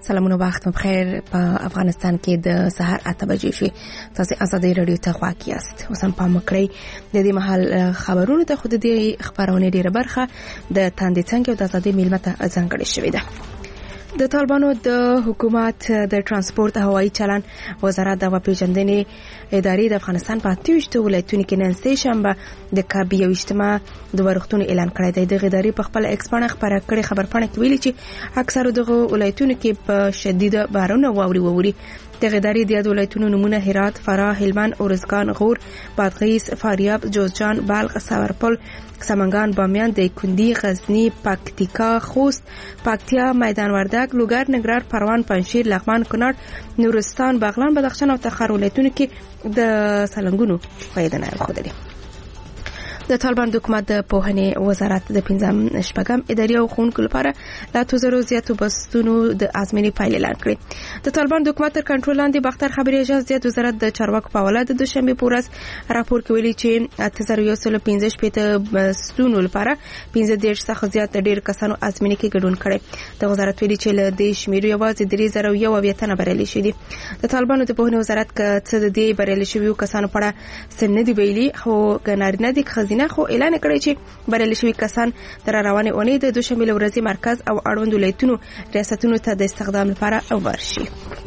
سلامونه وخت بخیر. په افغانستان کې د سحر 8 بجې شوې. تاسو ازادي رادیو ته غواړئ یاست. اوس هم پام وکړئ د دې مهال خبرونه ته خود دې خبرونه ډیره برخه د تاندې څنګه او د ازادي میلمه ته ځانګړې شوې ده. د طالبانو د حکومت د ترانسپورت او هوایي چلن وزارت د پیژندنې ادارې د افغانستان په 28 ولایتونو کې نن سه شنبه د کابي او اجتماع د ورښتونو اعلان کړی دی. د ادارې په خپل ایکس باندې خبره کړې خبرپاڼه کې ویلي چې اکثره دغه ولایتونو کې په شدید باران او واوري د ادارې د ولایتونو نمونه هرات، فراه، هلمند، اورزګان، غور، بادغیس، فاریاب، جوزجان، بلخ، ساورپل، سمنګان، بامیان، دایکنډي، غزنی، پکتیکا، خوست، پکتیا، میدان وردګ، لوګر، ننګرهار، پروان، پنجشیر، لغمان، کونړ، نورستان، بغلان، بدخشان او تخار ولایتونو کې د سلنګونو پیدانه خوده. د طالبان د حکومت د پوهنې وزارت د 15 شپږم ادارې او خونکو لپاره لا 2000 زیاتو بستونو د ازمنې پایلې اعلان کړې. د طالبان د حکومت تر کنټرول لاندې باختر خبري اجازه د وزارت د چارواکو په حواله د دوشنبه په ورځ راپور کې ویلي چې 8115 بستونو لپاره 15 څخه زیات ډیر کسانو ازمنې کې ګډون کړي. د وزارت ویلي چې له دې شمیرو یوازې 3001 تنه بریالي شوي دي. د طالبانو د پوهنې وزارت څخه د دې بریالي شویو کسانو په اړه سن نه دی ویلي، خو ګنارینه دي خزینه خو اعلان کړی چې بریالي شوي کسان تر روانې اونۍ د دوشنبه ورځې مرکز او اړوند ولایتونو ریاستونو ته د استخدام لپاره ورشي.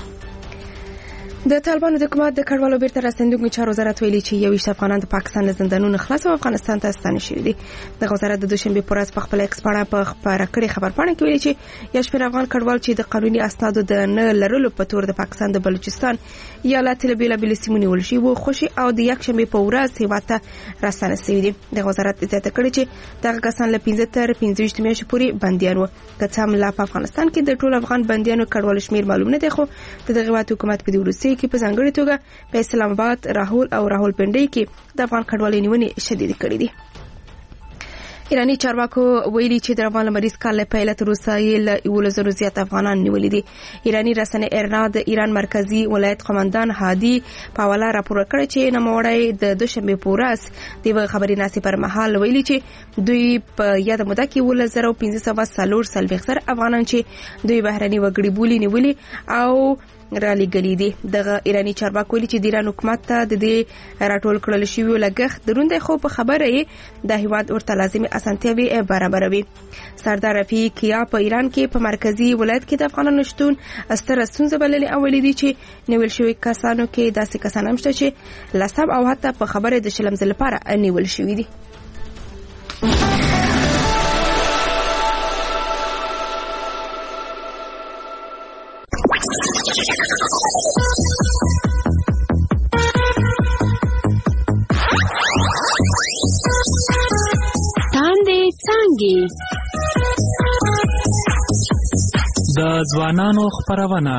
د طالبانو د حکومت د کډوالو بیرته راستنېدونکو چارو وزارت ویلي چې 21 افغانان د پاکستان له زندانونو خلاص او افغانستان ته ستانه شوي دي. د وزارت د دوشنبه پر ورځ په خپل ایکس باندې په خبره کړې خبرپاڼه کې ویلي چې یو شمېر افغان کډوال چې د قانوني اسنادو د نه لرلو په تور د پاکستان د بلوچستان ایالت له بیلابېلو سیمو نیول شوي وو خوشي او د یکشنبه په ورځ هیواد ته راستانه شوي دي. د وزارت زیاته کړې چې دغه کسان له 15 تر 25 میاشتې پورې بندیان وو. که څه هم لا په افغانستان کې د ټول افغان بندیانو کډوالو شمیر معلوم نه دی، خو د دغه حکومت په دې ورسې کې په ځانګړي توګه په اسلام آباد، راهول او راولپنډي کې د افغان کډوالۍ نیونې شدید کړې دي. ایرانی چارواکو ویلي چې د روان لمریز کال له پیله تر اوسه له 1000 زیات افغانان نیولې دي. ایرانی رسنۍ ایرنا د ایران مرکزی ولایت قومندان هادي په حواله راپور کړی چې نوموړی د دوشنبه په ورځ د خبري ناسې پر مهال ویلي چې دوی په یاد موده کې 1540 افغانان چې دوی بهرني وګړي بولی نیولې او رالي غلي دي. دغه ایرانی چارواکو ویلي چې د ایران حکومت ته د دې راټول کړل شوی لګښت دروند خو په خبره یې د هیواد ورته لازمي اسانتیاوي برابروي. سردار رفیع کیا په ایران کې په مرکزی ولایت کې د افغانانو شتون ستر ستونزه بللې او ویلي دي چې نیول شوی کسانو کې داسې کسان هم شته چې لسب او حتی په خبره د شلم ځل لپاره نیول شوی دي. د ځوانانو خبرونه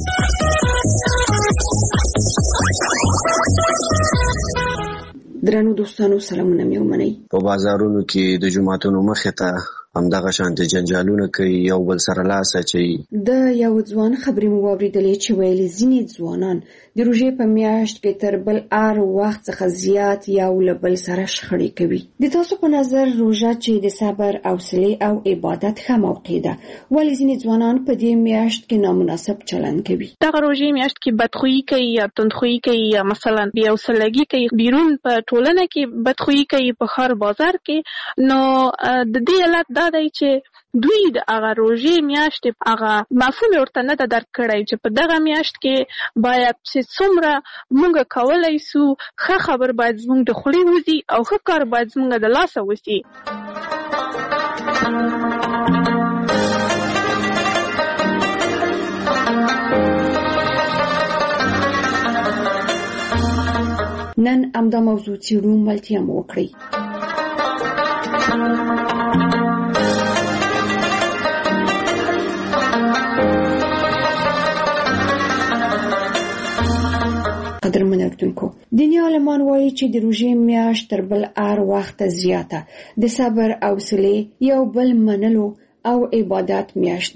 درنو دوستانو سلامونه مې ومنئ. په بازارونو کې د جمعتونو مخې ته همدغه شانتي جنجالونه کوي، یو بل سره لاس اچوي. د یو ځوان خبرې مو واورېدلې چې ویلي ځینې ځوانان د روژې په میاشت کې تر بل هر وخت څخه زیات یو له بل سره شخړې کوي. د تاسو په نظر روژه چې د صبر، حوصلې او عبادت ښه موقع ده، ولې ځینې ځوانان په دې میاشت کې نامناسب چلند کوي؟ دغه روژې میاشت کې بدخویي کوي یا تندخویي کوي یا مثلا بې حوصلګي کوي، بیرون په ټولنه کې بدخویي کوي، په ښار بازار کې. نو د دې علت دا دی چې دوی د هغه روژې میاشت هغه مفهوم ورته نه ده درک کړی چې په دغه میاشت کې باید چې څومره موږ کولی سو ښه خبر باید زموږ د خولې وځي او ښه کار باید زموږ د لاسه وځي. نن همدا موضوع څېړو، ملتیا مو وکړئ. قدرمن اردوونکو، دیني عالمان وایي چې د روژې میاشت تر بل هر وخت زیاته د صبر او حوصلې یو بل منلو او عبادت میاشت ده.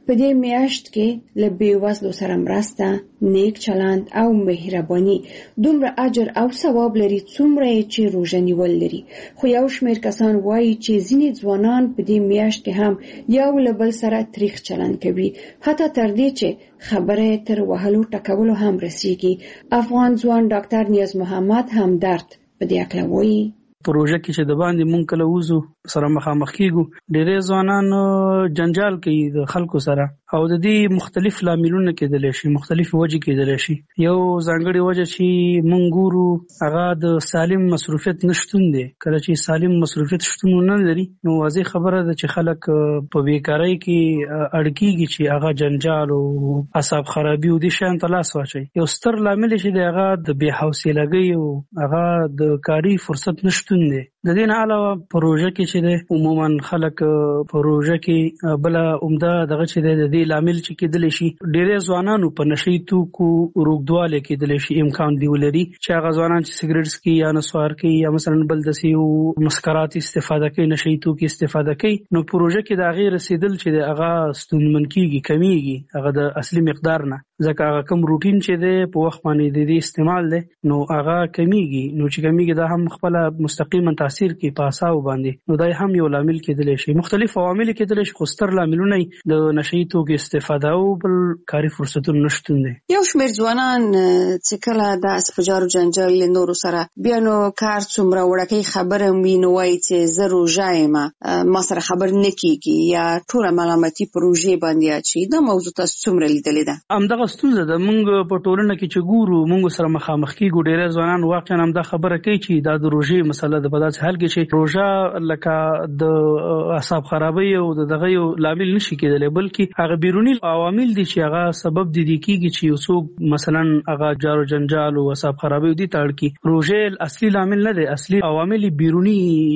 په دې میاشت کې له بېوزلو سره مرسته، نیک چلند او مهرباني دومره اجر او ثواب لري څومره چې روژه نیول لري. خو یو شمېر کسان وایي چې ځینې ځوانان په دې میاشت کې هم یو له بل سره تریخ چلند کوي، حتی تر دې چې خبره تر وهلو ټکولو هم رسیږي. افغان ځوان ډاکټر نیاز محمد همدرد په دې اړه وایي. پروژه کې چې د باندې مونږ کله وزو سره مخامخ کیږو، ډېرې ځوانان جنجال کوي د خلکو سره او د دې مختلف لاملونه کېدلی شي، مختلف وجې کېدلی شي. یو ځانګړې وجه چې مونږ ګورو هغه د سالم مصروفیت نشتون دی. کله چې سالم مصروفیت شتون نه لري نو واضح خبره ده چې خلک په بیکارۍ کې اړ کېږي چې هغه جنجال او اعصاب خرابي او دې شیان ته لاس واچوي. یو ستر لامل چې دی هغه د بې حوصلګۍ او هغه د کاري فرصت نشتون دی. د دې نه علاوه پروژه کې چې دی عموما خلک پروژه کې بل عمده دغه چې دی د دې لامل چې کېدلی شي ډېری ځوانانو په نشي توکو روږدوالی کېدلی شي امکان دی ولري چې هغه ځوانان چې سګرټ څکي یا نسوار کوي یا مثلا بل داسې مسکرات استفاده کوي، نشي توکي استفاده کوي، نو پروژه کې د هغې رسېدل چې دی هغه ستونزمن کېږي، کمیږي هغه د اصلي مقدار نه، ځکه هغه کوم روټین چې دی په وخت باندې د دې استعمال دی نو هغه کمیږي. نو چې کمیږي دا هم خپله مستقیما تاثیر کوي په اعصابو باندې، نو دا هم یو لامل کېدلی شي. مختلف عوامل کېدلی شي خو ستر لاملونه د نشي توکو استفاده او بل کاري فرصتونو نشتون دی. یو شمېر ځوانان چې کله د اسپجار جنجال له نورو سره بیا نو کار څومره وړکۍ خبره وي نو وایي چې زه روژه یم، ما سره خبر نه کېږي یا ټوله ملامتي په روژې باندې اچوي. دا موضوع تاسو څومره لیدلې ده؟ همدغه ستونزه ده. موږ په ټولنه کې چې ګورو موږ سره مخامخ کېږو، ډېری ځوانان واقعا همدا خبره کوي چې دا د روژې مسله ده. په داسې حال کې چې روژه لکه د اعصاب خرابۍ او دغه یو لامل نشي کېدلی، بلکې هغه بیرونی عوامل دي چې هغه سبب دي کېږي چې یو څوک مثلا هغه جار او جنجال او اعصاب خرابۍ دي ته اړ کړي. روژه اصلي لامل نه دی، اصلي عوامل بیرونی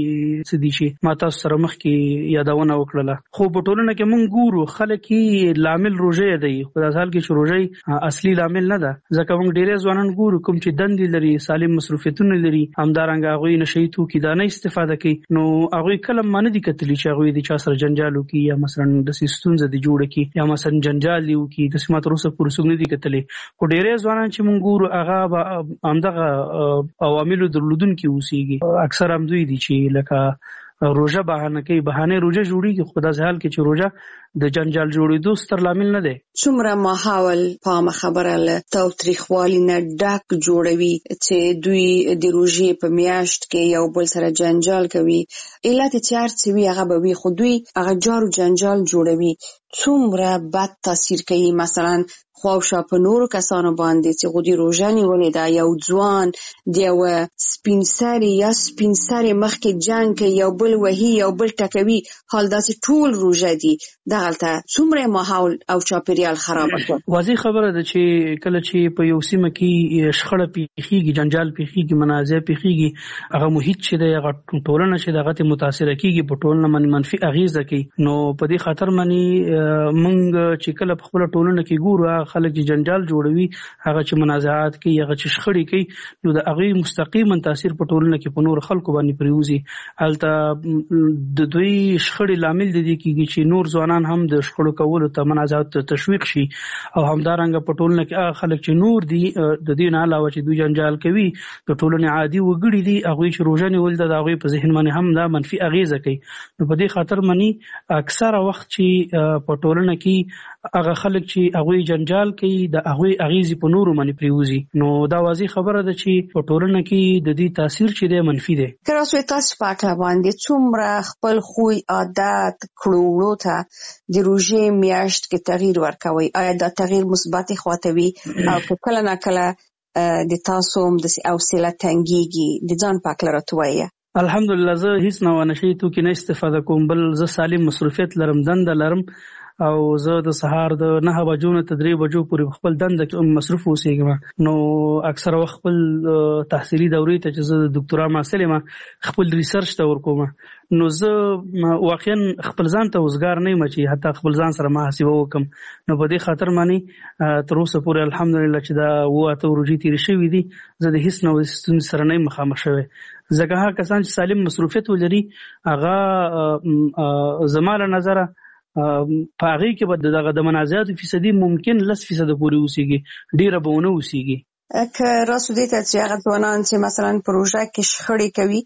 څه دي چې ما تاسو سره مخکې یادونه وکړله. خو په ټولنه کې موږ ګورو خلک یې لامل روژه دی، په داسې حال کې چې روژه اصلي لامل نه ده، ځکه موږ ډېری ځوانان ګورو کوم چې دندې لري، سالم مصروفیتونه لري، همدارنګه هغوی نشي توکي دا نه استفاده کوي، نو هغوی کله ما نه دي کتلي چې هغوی د چا سره جنجال وکړي یا مثلا داسې ستونزه دي جوړه کړي یا مثلا جنجال دي وکړي. داسې ما تر اوسه پورې څوک نه دي کتلي. خو ډېری ځوانان چې موږ ګورو هغه به همدغه عواملو درلودونکي اوسېږي. اکثر همدوی دي چې لکه روژه بهانه کوي، بهانه روژه جوړېږي، خو داسې حال کې چې روژه د جنجال جوړېدو ستر لامل نه دی. څومره ماحول پامه خبره له تاوتریخوالي نه ډک جوړوي چې دوی د روژې په میاشت کې یو بل سره جنجال کوي. علت چې هر څه وي هغه به وي، خو دوی هغه جار و جنجال جوړوي. څومره بد تاثیر کوي مثلا خواوشا په نورو کسانو باندې چې غوډي روژه نیولې ده، یو ځوان د یو سپین سري یا سپین سري مخکې جنګ کوي، یو بل وهي، یو بل ټکوي، حال داسې ټول روژه دي. دغلته څومره ماحول او چاپیریال خراب کړ. واضح خبره ده چې کله چې په یو سیمه کې شخړه پیښیږي، جنجال پیښیږي، منازع پیښیږي، هغه محیط چې دی هغه ټولنه چې دغه ته متاثره کیږي، په ټولنه باندې منفي اغیزه کوي. نو په دې خاطر باندې موږ چې کله په خپل ټولنه کې ګورو خلک چې جنجال جوړوي، هغه چې منازعات کوي، هغه چې شخړې کوي، نو د هغې مستقیما تاثیر په ټولنه کې په نور خلکو باندې پریوزي. هلته د دوی شخړې لامل د دې کېږي چې نور ځوانان هم د شخړو کولو ته منازعات ته تشویق شي، او همدارنګه په ټولنه کې هغه خلک چې نور دي د دې نه علاوه چې دوی جنجال کوي د ټولنې عادي وګړي دي، هغوی چې روژه نیول ده د هغوی په ذهن باندې هم دا منفي اغیزه کوي. نو په دې خاطر باندې اکثره وخت چې په ټولنه کې هغه خلک چې هغوی جنجال کوي د هغوی اغیزې په نورو باندې پریوزي، نو دا واضح خبره ده چې په ټولنه کې د دې تاثیر چې دی منفي دی. که راسوی تاسو په اړه باندې څومره خپل خوی عادت کړو وړو ته د روژې میاشت کې تغییر ورکوي؟ آیا دا تغییر مثبت خواته وي او کله نه کله د تاسو هم د حوصله تنګیږي؟ د ځان په اړه راته وایه. الحمدلله زه هیڅ نه نشي توکي نه استفاده کوم، بل زه سالم مصروفیت لرم، دنده لرم، او زه د سهار د 9 بجو نه 3 بجو پورې خپل دنده کې مصروف اوسېږم. نو اکثر وخت خپل تحصیلي دورې ته چې زه د ډاکټرا محصل یم خپل ریسرچ ته ورکوم، نو زه واقعا خپل ځان ته وزګار نه یم چې حتی خپل ځان سره محاسبه وکم. نو په دې خاطر باندې تر اوسه پورې الحمدلله چې دا 8 ورځې تېرې شوي دي زه د هیڅ نوې ستونزې سره نه یم مخامخ شوی. ځکه هغه کسان چې سالم مصروفیت ولري هغه زما له نظره په هغه کې به دغه د منازعاتو فیصدي ممکن 10% پورې اوسېږي، ډیره به ونه اوسېږي. که راسو دې ته چې هغه ځوانان چې مثلا پروژه کې شخړې کوي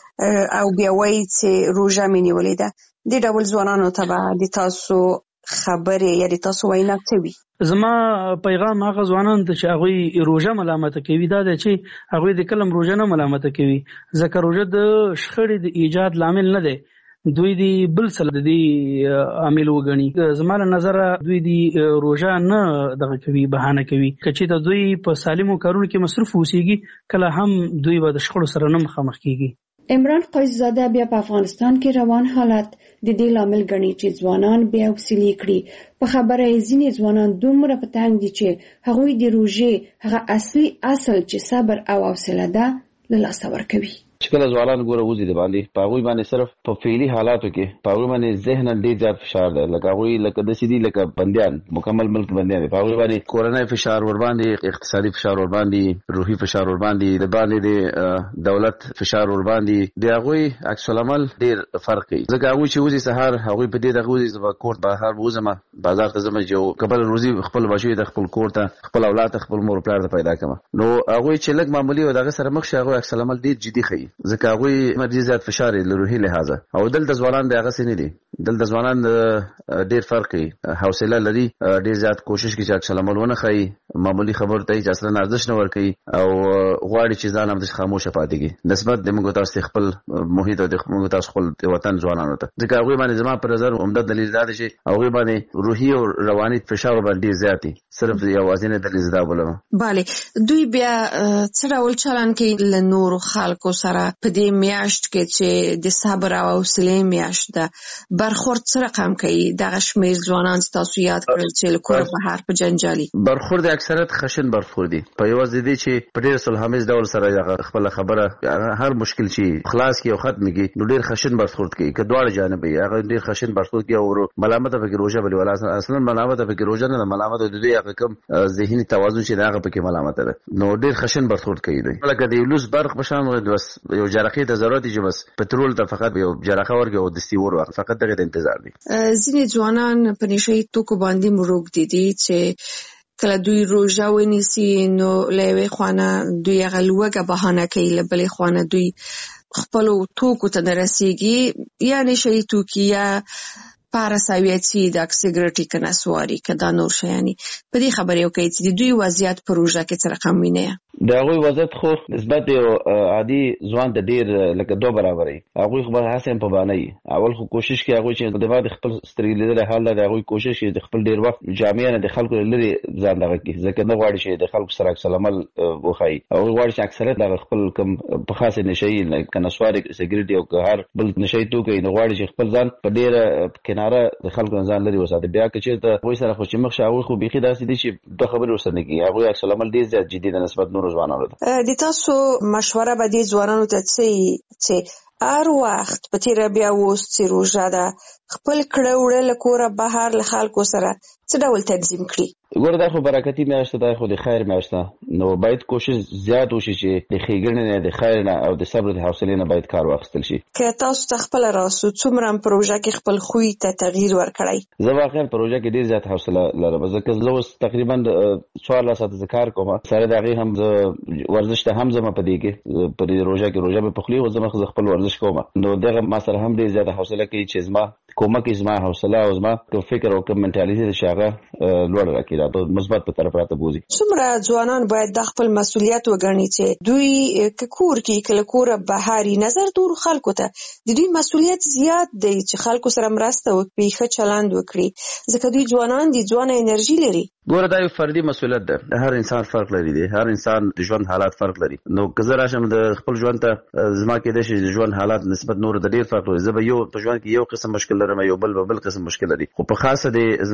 او بیا وایي چې روژه مې نیولې ده، دې ډول ځوانانو ته به د تاسو خبرې یا د تاسو وینا څه وي؟ زما پیغام هغه ځوانانو ته چې هغوی روژه ملامته کوي دا دی چې هغوی د کلم روژه نه ملامته کوي، ځکه روژه د شخړې د ایجاد لامل نه دی، دوی دی بل څه د دې عامل وګڼي. زما له نظره دوی دی روژه نه دغه کوي، بهانه کوي. که چېرته دوی په سالمو کارونو کې مصروف اوسېږي کله هم دوی به د شخړو سره نه مخامخ کېږي. عمران قیصزاده بیا په افغانستان کې روان حالت د دې لامل ګڼي چې ځوانان بیا حوصلې کړي. په خبره یې ځینې ځوانان دومره په تنګ دي چې هغوی د روژې هغه اصلي اصل چې صبر او حوصله ده له لاسه ورکوي. چې کله ځوانان ګوره وځي د باندې په هغوی باندې صرف په فعلي حالاتو کې په هغوی باندې ذهناً ډېر زیات فشار دی، لکه هغوی لکه داسې دي لکه بندیان، مکمل ملک بندیان دي. په هغوی باندې کورنۍ فشار ورباندې، اقتصادي فشار ورباندې، روحي فشار ورباندې، د باندې د دولت فشار ورباندې، د هغوی عکس العمل ډېر فرق کوي. ځکه هغوی چې وځي سهار هغوی په دې دغه وځي زه به کور بهر وځم، بازار ته ځم چې کبل روزي خپل بچي د خپل کور ته، خپل اولاد ته، خپل مور پلار ته پیدا کړم. نو هغوی چې لږ معمولي او دغه سره مخ شي هغوی عکس العمل ډېر جدي ښيي، ځکه هغوی مرجي زیات فشار له روحي لحاظه. او دلته ځوانان د هغه څه نه دي، دلته ځوانان ډېر فرق کوي، حوصله لري، ډېر زیات کوشش کوي چې عکس العمل ونه ښيي، معمولي خبرو ته چې اصلا ارزښت نه ورکوي او غواړي چې ځان همداسې خاموشه پاتې کړي نسبت د موږ تاسو خپل محیط او د موږ تاسو خپل وطن ځوانانو ته. ځکه هغوی باندې زما په نظر عمده دلیل دا دی چې هغوی باندې روحي او رواني فشار باندې ډېر زیات دي. صرف یوازینی دلیل دا بولم. بله، دوی بیا څه ډول چلند کوي له نورو خلکو سره په دې میاشت کې چې د صبر او حوصلې میاشت ده؟ برخورد څه رقم کوي دغه شمېر ځوانان چې تاسو یاد کړل چې له کوره بهر په جنجالي برخورد اکثریت خشن برخورد دي، په یوازې دي چې په ډېر صلحامیز ډول سره خپل خبره هر مشکل چې خلاص کی او ختم کی نو ډېر خشن برخورد کوي، که دواړه جانب یې هغه ډېر خشن برخورد کوي او ملامت پکې روزه بلی ولا اصلا ملامت پکې روزه نه، ملامت د دې هغه کم ذهني توازن چې هغه پکې ملامت ده، نو ډېر خشن برخورد کوي. لکه د لوس برق بشان بس یو جرقې د ضرورت چې بس پټرول ته فقط یو جرقه ورګي او د سیور فقط دغه انتظار دي. ځینې ځوانان په نشي توکو باندې مروږ دي چې کله دوی روژه ونیسي نو له یوې خوانه دوی هغه لوږه بهانه کوي، له بلې خوانه دوی خپلو توکو ته نه رسېږي، یا نشي توکي یا پاراساویتي د سیګریټي که نسواري که دا نور شیانې. په دې خبرې وکړئ چې د دوی وضعیت په روژه کې څه رقم وینئ؟ د هغوی وضعیت خو نسبت یو عادي ځوان ته ډېر لکه دو برابر وي. هغوی خو به هسې هم په بانه وي، اول خو کوشش کوي هغوی چې د بعد خپل سترګې لیدلی حال ده، هغوی کوشش کوي د خپل ډېر وخت جامع نه د خلکو لرې ځان دغه کړي، ځکه نه غواړي چې د خلکو سره عکس العمل وښایي. هغوی غواړي چې اکثریت دغه خپل کوم په خاصې نشهیي که نسواري سګریټ او که هر بل نشهیي توکی نو غواړي چې خپل ځان په ډېره کناره د خلکو نه ځان لرې وساتي. بیا که چېرته هغوی سره خو چې مخ شي هغوی خو بیخي داسې دي چې دوه خبرې ورسره نه کوي، هغوی عکس العمل ډېر زیات جدي ده نسبت نورو ځوانانو ته. د تاسو مشوره به دې ځوانانو ته چې هر وخت په تیره بیا اوس چې روژه ده خپل کړه وړه له کوره بهر له خلکو سره څه ډول تنظیم کړي؟ ګوره دا خو برکتي میاشت ده، خو د خیر میاشت ده، نو باید کوشش زیات وشي چې د ښېګڼې نه، د خیر نه او د صبر د حوصلې نه باید کار واخیستل شي. که تاسو ته خپله راسو څومره په روژه کې خپل خوی ته تغییر ورکړی؟ زه واقعا په روژه کې ډېر زیات حوصله لرم، ځکه زه اوس تقریبا 14 ساعته زه کار کوم، سره د هغې هم زه ورزش ته هم ځم، په دې کې په دې روژه کې روژه مې پخلي او زه خپل ورزش کوم، نو دغه ما سره هم ډېر زیاته حوصله کوي چې زما کومک زما حوصله او زما فکر او کوم منټالیټي چې هغه لوړ راکړي، دا په مثبت په طرف راته بوزي. څومره ځوانان باید د خپل مسؤلیت وګڼي چې دوی که کور کې کله کوره بهاري نظر دور خلکو ته د دوی مسؤلیت زیات دی چې خلکو سره مرسته وکړي، ښه چلند وکړي، ځکه دوی ځوانان دي، ځوانه انرژي لري. ګوره دا یو فردي مسؤلیت ده، هر انسان فرق لري دی، هر انسان د ژوند حالات فرق لري. نو که زه راشم د خپل ژوند ته زما کېدای شي د ژوند حالات نسبت نورو ته ډېر فرق لري، زه به یو په ژوند کې یو قسم مشکل لرم، یو بل قسم مشکل لري، خو په خاصه د زموږ د وطن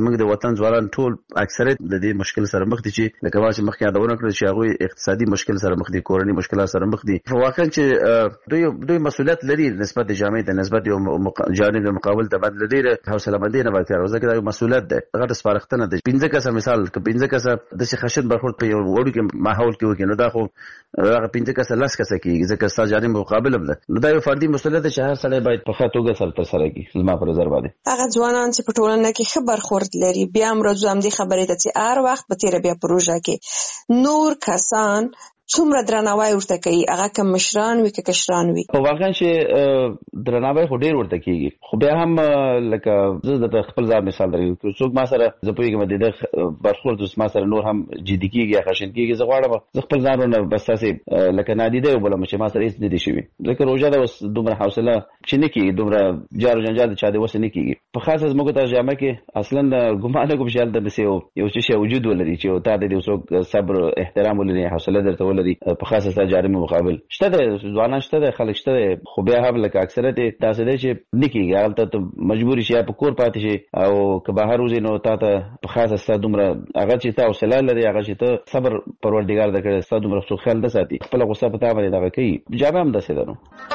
افغانستان ځوانان ټول اکثریت د دې مشکل سره مخ دي چې لکه چې مخکې یادونه کړل چې هغه اقتصادي مشکل سره مخ دي، کورنۍ مشکلات سره مخ دي. واقعا چې دوی مسؤلیت لري نسبت جامعه ته، نسبت یو جانب مقابل ته باندې ډېر حوصله مندي نه ورکړي. ځکه دا مسؤلیت ده، هغه سپارښتنه ده. 15 کسه مثال ک 15 کسه د خشن برخورد په یو وړو کې ماحول کې وکړي، نو دا خو هغه 15 کسه لاس کسه کیږي، ځکه ستا جانب مقابل هم ده. نو دا یو فردي مسؤلیت ده چې هر سړی باید په ښه توګه سره کوي. زما په نظر باندې هغه ځوانان چې په ټولنه کې ښه برخورد لري بیا هم راځو هم دې خبرې ته چې هر وخت په تیره بیا پروژه کې نور کسان څومره درناوی ورته کوي، هغه که مشران وي که کشران وي. په واقعا چې درناوی خو ډېر ورته کیږي، خو بیا هم لکه زه د خپل ځان مثال درکوم، که څوک ما سره زه پوهېږم د برخورد ما سره نور هم جدي کیږي یا خشن کیږي، زه غواړم زه خپل ځان ونه بس تاسې لکه نادیده وبولم چې ما سره هېڅ نه دي شوي. ځکه روژه ده اوس دومره حوصله چې نه کېږي، دومره جار و جنجال د چا د وسه نه کېږي. په خاصه زموږ ترجمه کې اصلا ګمان نه کوم چې هلته داسې یو څه وجود ولري چې تا د یو څوک صبر احترام ولري، حوصله درته ولري. په خاصه سره جاري مقابل شته د ځوانان شته د خلک شته، خو بیا هم لکه اکثریت تاسو دی چې نکیږي هلته ته مجبور شي په کور پاتې شي، او که بهر وځي نو تا ته په خاصه ستا دومره هغه چې تا حوصله لري، هغه چې ته صبر پروردګار درکړی، ستا دومره څوک خیال نه ساتي، خپله غصه په تا باندې دغه کوي. جامع هم داسې ده. نو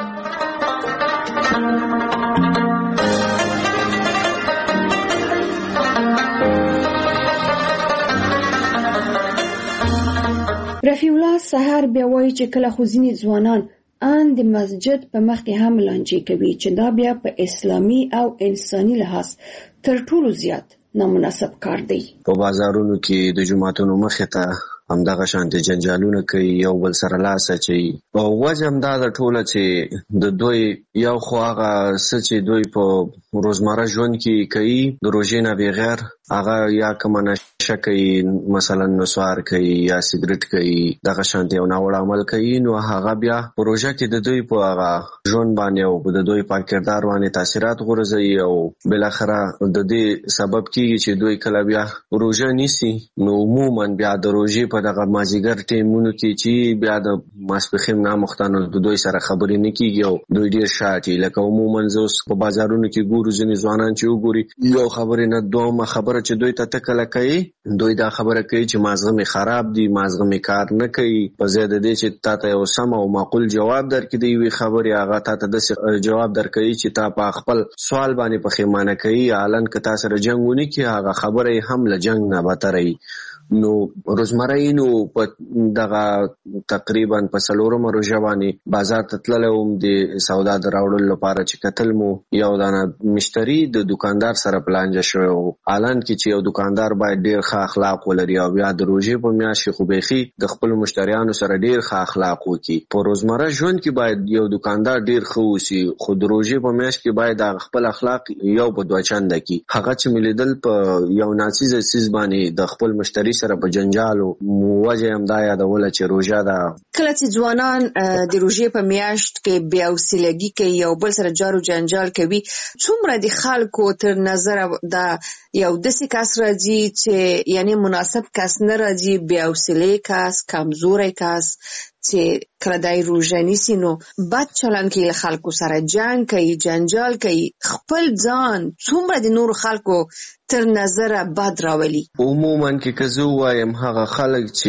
رفیع الله سحر بیا وایي چې کله خو ځینې ځوانان ان د مسجد په مخ کې هم لانجې کوي چې دا بیا په اسلامي او انساني لحاظ تر ټولو زیات نامناسب کار دی. په بازارونو کې د جماعتونو مخې ته همدغه شانتي جنجالونه کوي، یو بل سره لاس اچوي. او وجه هم دا د ټوله چې د دوی یو خو هغه څه چې دوی په روزمره ژوند کې کوي د روژې نه بغیر، هغه یا کومه نشه کوي، مثلا نسوار کوي یا سګرټ کوي، دغه شانتي یو ناوړه عمل کوي، نو هغه بیا په روژه کې د دوی په هغه ژوند باندې او د دوی په کردار باندې تاثیرات غورځوي، او بالاخره د دې سبب کیږي چې دوی کله بیا روژه نیسي، نو عموما بیا د روژې په دغه مازیګر ټیمونو کې چې بیا د ماسپښین نامختانو د دوی سره خبرې نه کیږي او دوی ډیر شاټي. لکه عموما زه اوس په بازارونو کې ګورو ځینې ځوانان چې وګوري یو خبرې نه دومره خبره چې دوی ته تکله کوي، دوی دا خبره کوي چې مازغه می خراب دي، مازغه می کار نه کوي، په ځای د دې چې تا ته یو سم او معقول جواب درکړي دی وی خبرې هغه تا ته د جواب درکړي چې تا په خپل سوال باندې پښیمانه کوي، الان که تاسو سره جنگونه کې هغه خبره هم له جنگ نه بتري. نو روزمره نو په دغه تقریبا په څلورمه روژه باندې بازار ته تللی وم د سودا د راوړلو لپاره چې کتل مو یو دانه مشتری د دکاندار سره پلانجه شوی و. الان کې چې یو دکاندار باید ډیر ښه اخلاق ولري او بیا د روژې په میاشت کې خو بیخي د خپل مشتریانو سره ډیر ښه اخلاق وکړي. په روزمره ژوند کې باید یو دکاندار ډیر ښه اوسي، خو د روژې په میاشت کې باید خپل اخلاق یو په دوه چنده کړي. هغه چې مې لیدل په یو ناڅیزه څیز باندې د خپل مشتری سره په جنجالو وجه هم دا یادوله چې روژه ده. کله چې ځوانان د روژې په میاشت کې بې حوصلګي کوي او بل سره جارو جنجال کوي، څومره د خلکو تر نظر دا یو داسې کس راځي چې یعنی مناسب کس نه راځي، بې حوصلې کس، کمزوری کس چې کله دای روژه نیسي نو بد چلند کوي، خلکو سره جنگ کوي، جنجال کوي، خپل ځان څومره د نور خلکو تر نظر بد راولي. عموما کې که زه ووایم هغه خلک چې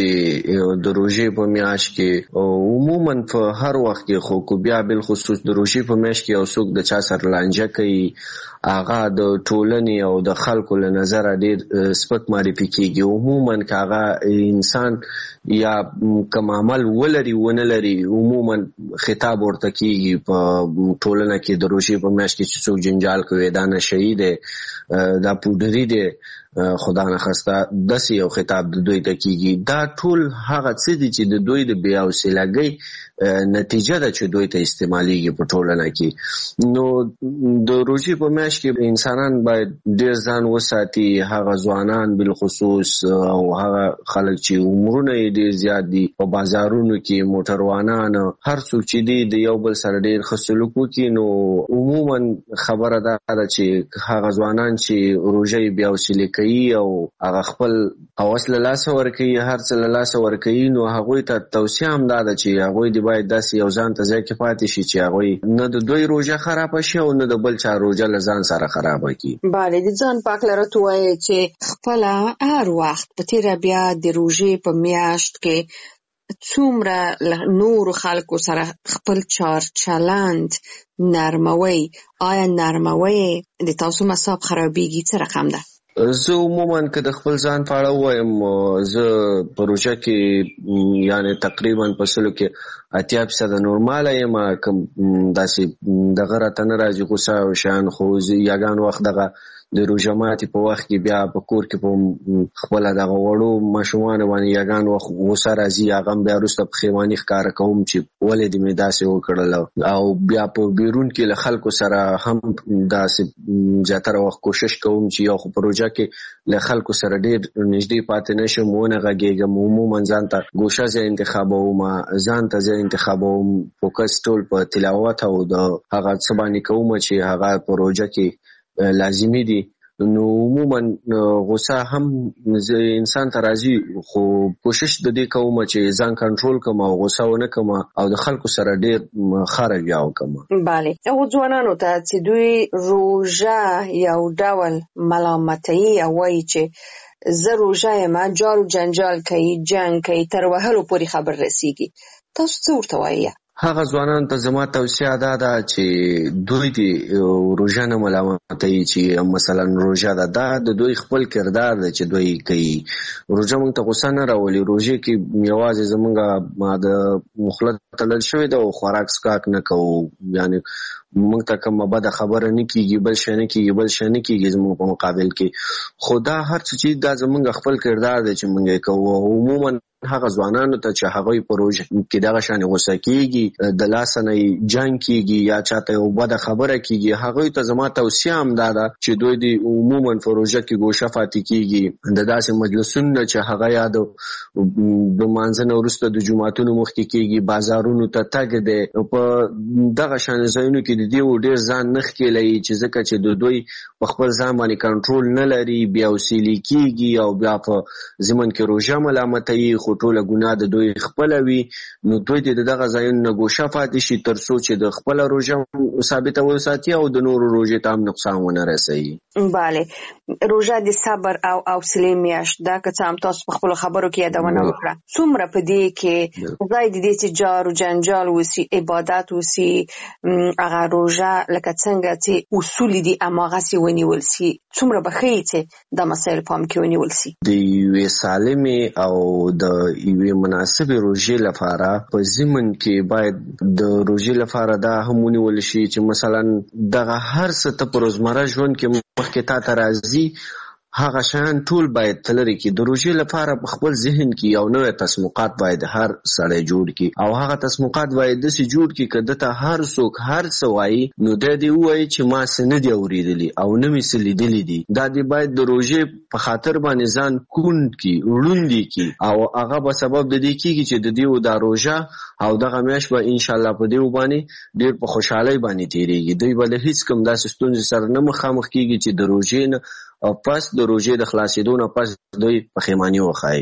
د روژې په میاشت کې عموما په هر وخت کې خو بیا بالخصوص د روژې په میاشت کې یو څوک د چا سره لانجه کوي، هغه د ټولنې او د خلکو له نظره ډېر سپک معرفي کېږي. عموما که هغه انسان یا کوم عمل ولري ونه لري، عموما خطاب ورته کېږي په ټولنه کې د روژې په میاشت کې چې څوک جنجال کوي، دا نشهیي دی، دا پودري دی، خدا نخواسته داسې یو خطاب د دوی ته کېږي. دا ټول هغه څه دي چې د دوی د بې حوصلګۍ نتیجه ده چې دوی ته استعمالیږي په ټولنه کې. نو د روژې په میاشت کې انسانان باید ډېر ځان وساتي، هغه ځوانان بالخصوص او هغه خلک چې عمرونه یې ډېر زیات دي، په بازارونو کې موټروانان، هر څوک چې دی د یو بل سره ډېر ښه سلوک وکړي. نو عموما خبره دا ده چې هغه ځوانان چې روژه پروژه بیا وسیله کوي او هغه خپل اوس له لاسه ورکوي، هر څه له لاسه ورکوي، نو هغوی ته توصیه هم دا ده چې هغوی دې باید داسې یو ځان ته ځای کې پاتې شي چې هغوی نه د دوی روژه خرابه شي او نه د بل چا روژه له ځان سره خرابه کړي. بله، د ځان پاک لرت وایي چې خپله هر وخت په تیره بیا د روژې په میاشت کې څومره نورو خلکو سره خپل چار چلند نرموي. آیا نرموي د تاسو مصاب خرابېږي څه رقم ده؟ زه عموما که د خپل ځان په اړه ووایم، زه په روژه کې یعنی تقریبا په سلو کې 80% نورماله یم. کوم داسې دغه راته نه راځي غوسه او شیان، خو یګان وخت دغه د روژه ماتي په وخت کې بیا په کور کې په خپله دغه وړو ماشومانو باندې یګان وخت غوسه راځي، هغه هم بیا وروسته پښیماني ښکاره کوم چې ولې دې مې داسې وکړل، او بیا په بیرون کې له خلکو سره هم داسې زیاتره وخت کوشش کوم چې یو خو په روژه کې له خلکو سره ډېر نږدې پاتې نشم، ونه غږېږم. عموما ځان ته ګوشه ځای انتخابوم، ځان ته ځای انتخابوم، فوکس ټول په تلاوت او د هغه څه باندې کوم چې هغه په روژه کې لازمی دي. نو عموما غوسه هم انسان ته راځي، خو کوشش د دې کوم چې ځان کنټرول کوم او غوسه ونه کوم او د خلکو سره ډېر ښه رویه وکړم. بله، هغو ځوانانو ته چې دوی روژه یو ډول ملامتوي او وایي چې زه روژه یم، جار و جنجال کوي، جنګ کوي، تر وهلو پورې خبر رسیږي، تاسو څه ورته وایي؟ هغه ځوانانو ته زما توصیه دا ده چې دوی دې روژه نه ملامتوي چې مثلا روژه ده، دا د دوی خپل کردار دی چې دوی کوي. روژه موږ ته غوسه نه راولي. روژه کې یوازې زموږ د مخله تړل شوې ده او خوراک څښاک نه کوو، یعنی موږ ته کومه بده خبره نه کیږي، بل شی نه کیږي زموږ په مقابل کې. خو دا هر څه چې دا زموږ خپل کردار دی چې موږ یې کوو. عموما هغه ځوانانو ته چې هغوی په روژه کې دغه شانې غوسه کیږي، د لاسه نه جنګ کیږي یا چاته یو بده خبره کیږي، هغوی ته زما توصیه هم دا ده چې دوی دې عموما په روژه کې ګوشه پاتې کیږي. د داسې مجلسونو چې هغه یا د لمانځه نه وروسته د جوماتونو مخکې کیږي، بازارونو ته تګ دی، په دغه شانې ځایونو کې د دې ډېر ځان نه ښکېلوي چې ځکه چې د دوی په خپل ځان باندې کنټرول نه لري، بیا وسیلې کیږي او بیا په ضمن کې روژه ملامتوي، خو ټوله ګناه د دوی خپله وي. نو دوی دې دغه ځایونو نه ګوشه پاتې شي تر څو چې د خپله روژه ثابته وساتي او د نورو روژې ته هم نقصان ونه رسوي. بله، روژه د صبر او حوصلې میاشت ده، که څه هم تاسو په خپلو خبرو کې یادونه وکړه. څومره په دې کې ځای د دې چې جار و جنجال وسي، عبادت وسي، هغه روژه لکه څنګه چې اصول دي هماغسې ونیول سي، څومره به ښیي چې دا مسایل پام کې ونیول سي؟ د یوې سالمې او د یوې مناسبې روژې لپاره په ضمن کې باید د روژې لپاره دا هم ونیول شي چې مثلا دغه هر څه ته په روزمره ژوند کې مخکې تا ته راځي هغه شیان ټول باید تلري کې. د روژې لپاره په خپل ذهن کې یو نوې تسمقات باید هر سړی جوړ کړي او هغه تسمقات باید داسې جوړ کړي که دته هر څوک هر څه وایي نو دا دې ووایي چې ما څه نه دي اورېدلي او نه مې څه لیدلي دي. دا دې باید د روژې په خاطر باندې ځان کوڼ کړي، ړوند کړي او هغه به سبب د دې کېږي چې د دې دا روژه او دغه میاشت به انشاءالله په دې باندې ډېر په خوشحالۍ باندې تېرېږي. دوی به له هېڅ کوم داسې ستونزې سره نه مخامخ کېږي چې د روژې نه او پس د روژې د خلاصېدو نه پس دوی پښیماني وښایي.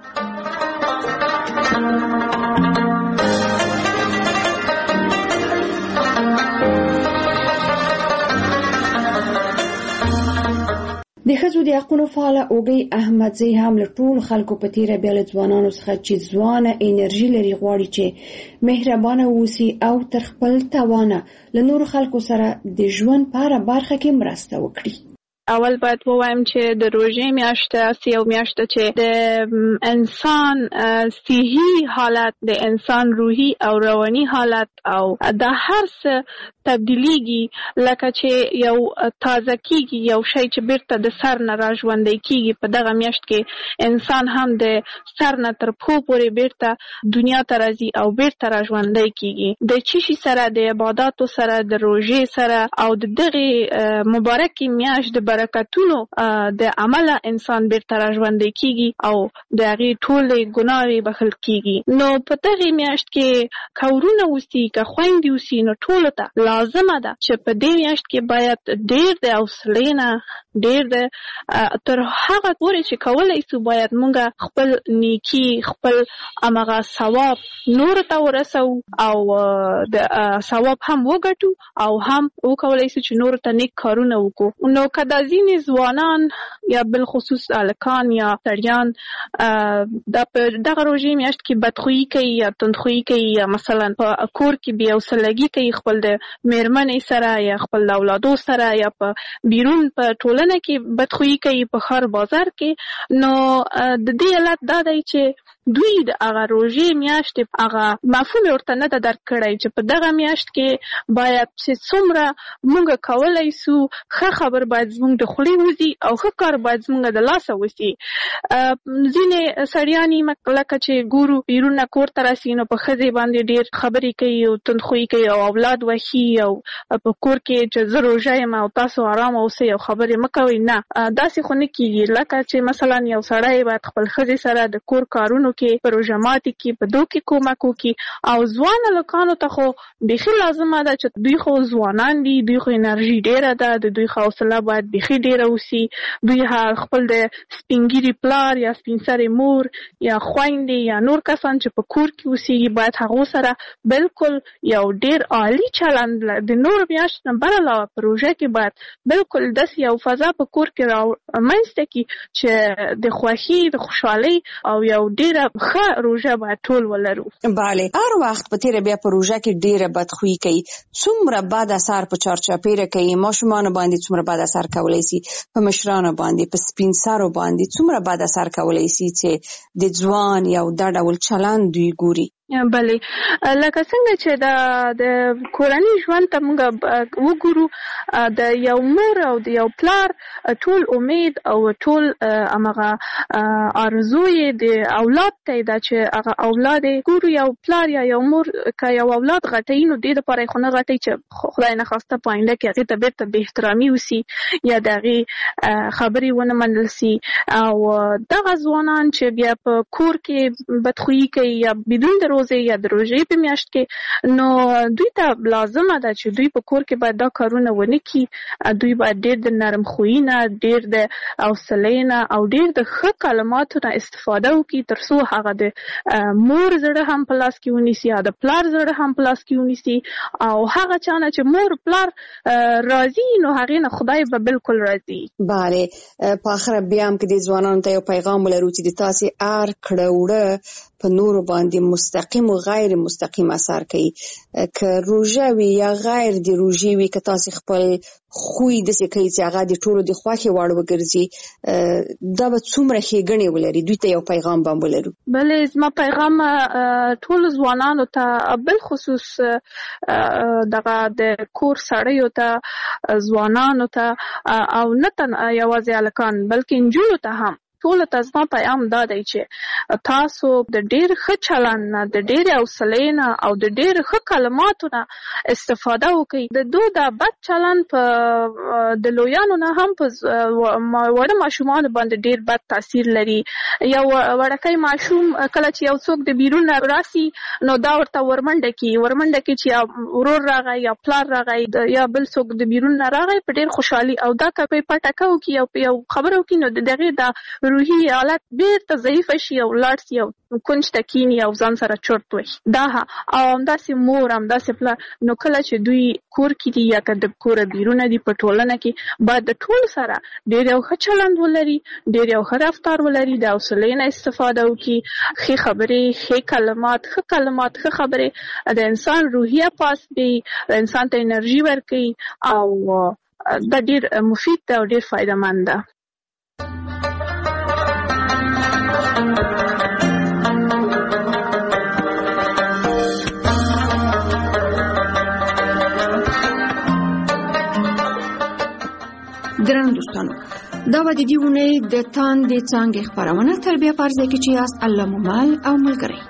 د ښځو د حقونو فعاله اوږۍ احمدزۍ هم له ټولو خلکو په تیره بیا له ځوانانو څخه چې ځوانه انرژي لري غواړي چې مهربانه اوسي او تر خپل توانه له نورو خلکو سره د ژوند په هره برخه کې مرسته وکړي. اول باید ووایم چې د روژې میاشت یو میاشت چې د انسان صحي حالت، د انسان روحي او رواني حالت او د هر څه تبدیلیږي، لکه چې یو تازه کیږي، یو شی چې بیرته د سر نه را ژوندی کیږي. په دغه میاشت کې انسان هم د سر نه تر پښو پورې بیرته دنیا ته راځي او بیرته را ژوندی کیږي. د چشي سره، د عباداتو سره، د روژې سره او د دغه مبارکې میاشت د برکتونو د عمله انسان بیرته راژوندی کیږي او د هغې ټولې ګناوې بخښل کیږي. نو په دغې میاشت کې که ورونه اوسي که خویندې اوسي نو ټولو ته لازمه ده چې په دې میاشت کې باید ډېر د حوصلې نه ډېر د تر هغه پورې چې کولی سو باید مونږ خپل نیکي خپل همغه ثواب نورو ته ورسو او د ثواب هم وګټو او هم وکولی سو چې نورو ته نیک کارونه وکړو. نو که دا ځینې ځوانان یا بالخصوص هلکان یا سړیان د په دغه روژې میاشت کې بدخویي کوي یا تندخویي کوي یا مثلا په کور کې بې حوصلګي کوي خپل د مېرمنې سره یا خپل د اولادو سره یا په بیرون په ټولنه کې بدخویي کوي په ښار بازار کې، نو د دې علت دا دی چې دوی د هغه روژې میاشتې هغه مفهوم ورته نه ده درک کړی چې په دغه میاشت کې باید چې څومره مونږ کولی سو ښه خبر باید زموږ د خولې وځي او ښه کار باید زموږ د لاسه وسي. ځینې سړیان لکه چې ګورو بیرون کور ته راسي نو په ښځې باندې ډېر خبرې کوي او تندخویي کوي او اولاد وښي او په کور کې چې زه روژه یم او تاسو آرام اوسئ او خبرې مه کوئ. نه، داسې خو نه کېږي. لکه چې مثلا یو سړی باید خپل ښځې سره د کور کارونو کې په روژه ماتي کې په دو کې کومک وکړي او ځوان هلکانو ته خو بیخي لازمه ده چې دوی خو ځوانان دي، دوی خو انرژي ډېره ده، د دوی حوصله باید بیخي ډېره وسي. دوی خپل د سپین ږیري پلار یا سپین سرې مور یا خویندې یا نور کسان چې په کور کې اوسېږي باید هغو سره بالکل یو ډېر عالي چلند د نورو میاشتو نه بر علاوه په روژه کې باید بالکل داسې یو فضا په کور کې رامنځته کړي چې د خوښۍ د خوشحالۍ او یو ډېره ښه روژه باید ټول ولرو. بله، هر وخت په تیره بیا په روژه کې ډېره بدخویي کوي، څومره بد اثر په چارچاپیره کوي، ماشومانو باندې څومره بد اثر کولی سي، په مشرانو باندې، په سپین سرو باندې څومره بد اثر کولی سي چې د ځوان یو دا ډول چلند دوی ګوري. بله، لکه څنګه چې د کورني ژوند ته موږ وګورو، د یو مور او د یو پلار ټول امید او ټول همغه آرزو یې د اولاد ته ده چې هغه اولاد یې ګورو. یو پلار یا یو مور که یو اولاد غټوي نو دې دپاره یې خو نه غټوي چې خدای نخواسته په آینده کې هغې ته بېرته بې احترامي وسي یا د هغې خبرې ونه منل سي. او دغه ځوانان چې بیا په کور کې بدخویي کوي یا بدون د یا د روژې په میاشت کې، نو دوی ته لازمه ده چې دوی په کور کې باید دا کارونه ونه کړي. دوی باید ډېر د نرم خویي نه، ډېر د حوصلې نه او ډېر د ښه کلماتو نه استفاده وکړي تر څو هغه د مور زړه هم په لاس کې ونیسي او د پلار زړه هم په لاس کې ونیسي. او هغه چا نه چې مور پلار راضي نو هغې نه خدای به بالکل راضي. بله، په آخره بیا هم که د ځوانانو ته یو پیغام ولرو چې د تاسې هر کړه وړه په نورو باندې مستقیم او غیر مستقیم اثر کوي، که روژه وي یا غیر د روژې وي، که تاسې خپل خوی داسې کوي چې هغه د ټولو د خوښې وړ وګرځي، دا به څومره ښېګڼې ولري. دوی ته یو پیغام به هم ولرو. بلې، زما پیغام ټولو ځوانانو ته بالخصوص دغه د کور سړیو ته، ځوانانو ته او نه یوازې هلکان بلکې نجونو ته هم ټولو ته زما پیغام دا دی چې تاسو د ډېر ښه چلند نه، د ډېرې حوصلې نه او د ډېر ښه کلماتو نه استفاده وکړئ. د دو دا بد چلند په د لویانو نه هم په وړه ماشومانو باندې ډېر بد تاثیر لري. یو وړکی ماشوم کله چې یو څوک د بیرون نه راسي نو دا ورته ورمنډه کړي چې یا ورور راغی یا پلار راغی یا بل څوک د بیرون نه راغی په ډېر خوشحالي او دا که په پټکه وکړي او په یو خبره وکړي نو د هغې دا روحي حالت بیرته ضعیفه شي او لاړ شي او کونج ته کیني او ځان سره چرت وهي. دا او همداسې مور همداسې پلار، نو کله چې دوی کور کې دي یا که د کوره بیرونه دي په ټولنه کې باید د ټولو سره ډېر یو ښه چلند ولري، ډېر یو ښه رفتار ولري، د حوصلې نه استفاده وکړي، ښې خبرې، ښې کلمات، ښه خبرې د انسان روحیه پاس دی، د انسان ته انرژي ورکوي او دا ډېر مفید ده او ډېر فایده مند ده. ګرانو دوستانو، دا به د دې اونۍ د تاندې څانګې خپرونه تر بیا په هر ځای کې چې یاست الله مو مل او ملګری.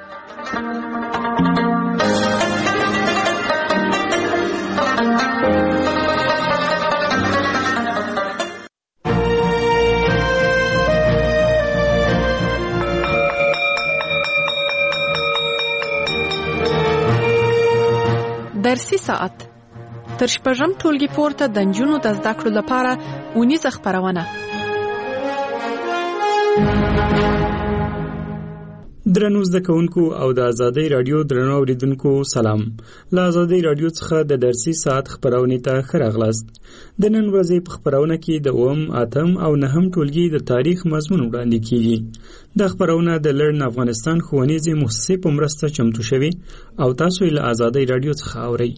درسي ساعت تر شپږم ټولګي پورته د نجونو د زده کړو لپاره اونیزه خپرونه. درنو زده کوونکو او د آزادۍ رادیو درنو اوریدونکو سلام. له آزادۍ رادیو څخه د درسي ساعت خپرونې ته ښه راغلاست. د نن ورځې په خپرونه کې د 8م، 8م او 9م ټولګي د تاریخ مضمون وړاندې کیږي. دا خپرونه د لرن افغانستان ښوونیزې مؤسسې په مرسته چمتو شوې او تاسو یې له آزادۍ رادیو څخه اورئ.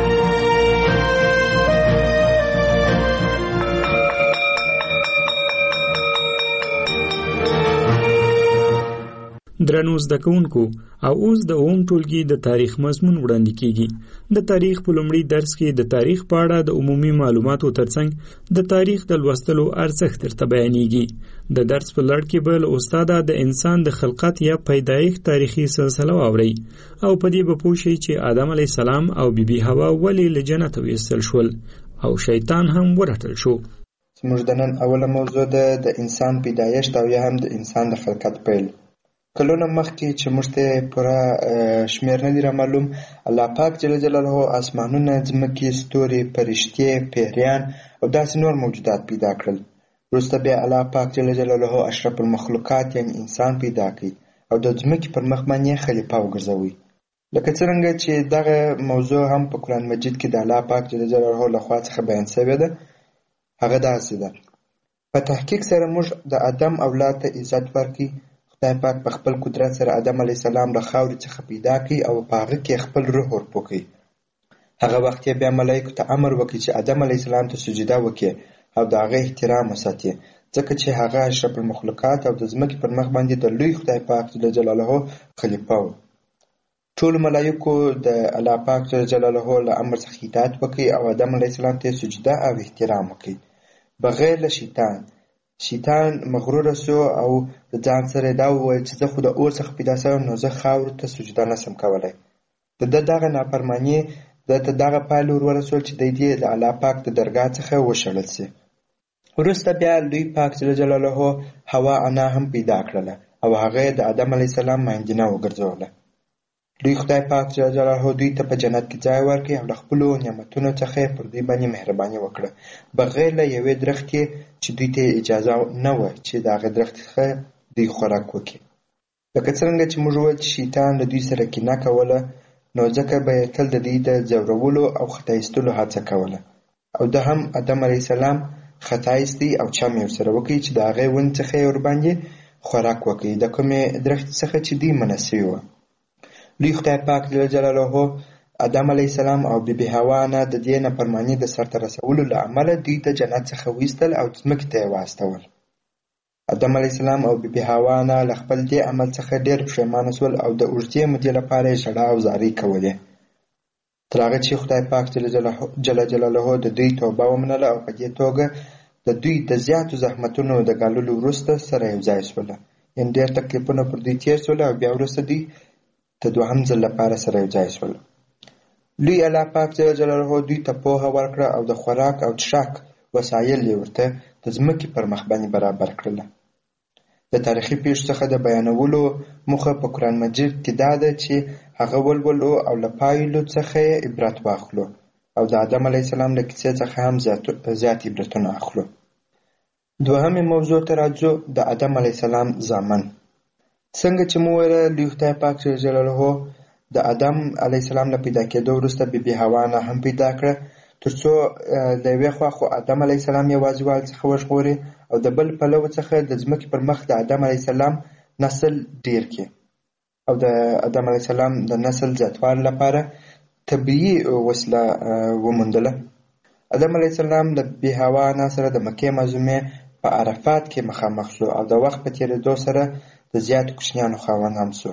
درنو زده کوونکو او اوس د 8م ټولګي د تاریخ مضمون وړاندې کیږي. د تاریخ په لومړي درس کې د تاریخ په اړه د عمومي معلوماتو ترڅنګ د تاریخ د لوستلو ارزښت درته بیانېږي. د درس په لړ کې به له استاده د انسان د خلقت یا پیدایښت تاریخي سلسله واورئ او په دې به پوه شئ چې آدم علیه السلام او بیبي حوا ولې له جنته ویستل شول او شیطان هم ورټل شو. زموږ د نن اوله موضوع ده د انسان پیدایښت او یا هم د انسان د خلقت پیل. کلونه مخکې چې موږ ته پوره شمېر نه دي رامعلوم، الله پاک جل جلاله اسمانونه، ځمکې، ستوري، فرشتې، پیریان او داسې نور موجودات پیدا کړل. وروسته بیا الله پاک جل جلاله اشرف المخلوقات یعنی انسان پیدا کړي او د ځمکې پر مخ باندې خلیفه وګرځوي. لکه څرنګه چې دغه موضوع هم په قرآن مجید کې د الله پاک جل جلاله لخوا څخه بیان شوې ده. هغه داسې ده: په تحقیق سره موږ د آدم اولاد ته عزت ورکړي. خدای پاک په خپل قدرت سره آدم علیه السلام له خاورې څخه پیدا کړي او په هغه کې خپل روح ورپوکړي. هغه وخت یې بیا ملایکو ته امر وکړي چې آدم علیه السلام ته سجده وکړي او د هغه احترام وساتي، ځکه چې هغه اشرف المخلوقات او د ځمکې پر مخ باندې د لوی خدای پاک جل جلاله خلیفه و. ټولو ملایکو د الله پاک جل جلاله له امر څخه اطاعت وکړي او آدم علیه السلام ته سجده او احترام وکړي بغیر له شیطان مغرور شو او د ځان سره دا وویل چې زه خو د اور څخه پیدا شوم، نو زه خاورو ته سجده نشم کولی. د ده دغه نافرماني ده ته دغه پایله ورورسول چې دی دې د الله پاک د درګاه څخه وشړل شي. وروسته بیا لوی پاک جل جلاله حوا انا هم پیدا کړله او هغه د آدم علیه السلام ماینجنه وګرځوله. لوی خدای پاک جل جلاله دوی ته په جنت کې ځای ورکړي او له خپلو نعمتونو څخه پر دوی باندې مهرباني وکړه بغیر له یوې درختې چې دوی ته اجازه نه وه چې د هغې درختې څخه دوی خوراک وکړي. لکه څرنګه چې موږ وویل چې شیطان له دوی سره کینه کوله، نو ځکه به یې تل د دوی د ځورولو او خطا ایستلو هڅه کوله او ده هم آدم علیه السلام خطا ایستی او چم یې ورسره وکړي چې د هغې ونې څخه یې ورباندې خوراک وکړي د کومې درختې څخه چې دوی منع سوي وه. لوی خدای پاک جل جلاله آدم علیه السلام او بیبي حوا نه د دې نافرماني د سرته رسولو له امله دوی د جنت څخه وایستل او ځمکې ته یې واستول. آدم علیه السلام او بیبي حوا نه له خپل دې عمل څخه ډېر پښیمانه شول او د اوږدې مودې لپاره یې ژړا او زارۍ کولې تر هغه چې خدای پاک جل جلاله د دوی توبه ومنله او په دې توګه د دوی د زیاتو زحمتونو د ګاللو وروسته سره یو ځای شوله. یعنې ډېر تکلیفونه پر دوی تېر شول او بیا وروسته دوی د دوهم ځل لپاره سره یو ځای شول. لوی الله پاک جل جلاله دوی ته پوهه ورکړه او د خوراک او څښاک وسایل یې ورته د ځمکې پر مخ باندې برابر کړله. د تاریخي پیښو څخه د بیانولو موخه په قرآن مجید کې دا ده چې هغه ولولو او له پایلو څخه یې عبرت واخلو او د آدم علیه السلام له کیسې څخه هم زیات عبرتونه اخلو. دوهمې موضوع ته راځو: د آدم علیه السلام زامن. څنګه چې مو ویله لوی خدای پاک جل جلاله د آدم علیه السلام له پیدا کېدو وروسته بیبي حوا نه هم پیدا کړه تر څو له یوې خوا خو آدم علیه السلام یوازیوالي څخه وژغوري او د بل پلوه څخه د ځمکې پر مخ د آدم علیه السلام نسل ډېر کړي او د آدم علیه السلام د نسل زیاتوالي لپاره طبیعي وسیله وموندله. آدم علیه السلام له بیبي حوا نه سره د مکې معظمې په عرفات کې مخامخ شو او د وخت په تېرېدو سره د زیاتو کوچنیانو خاوند هم شو.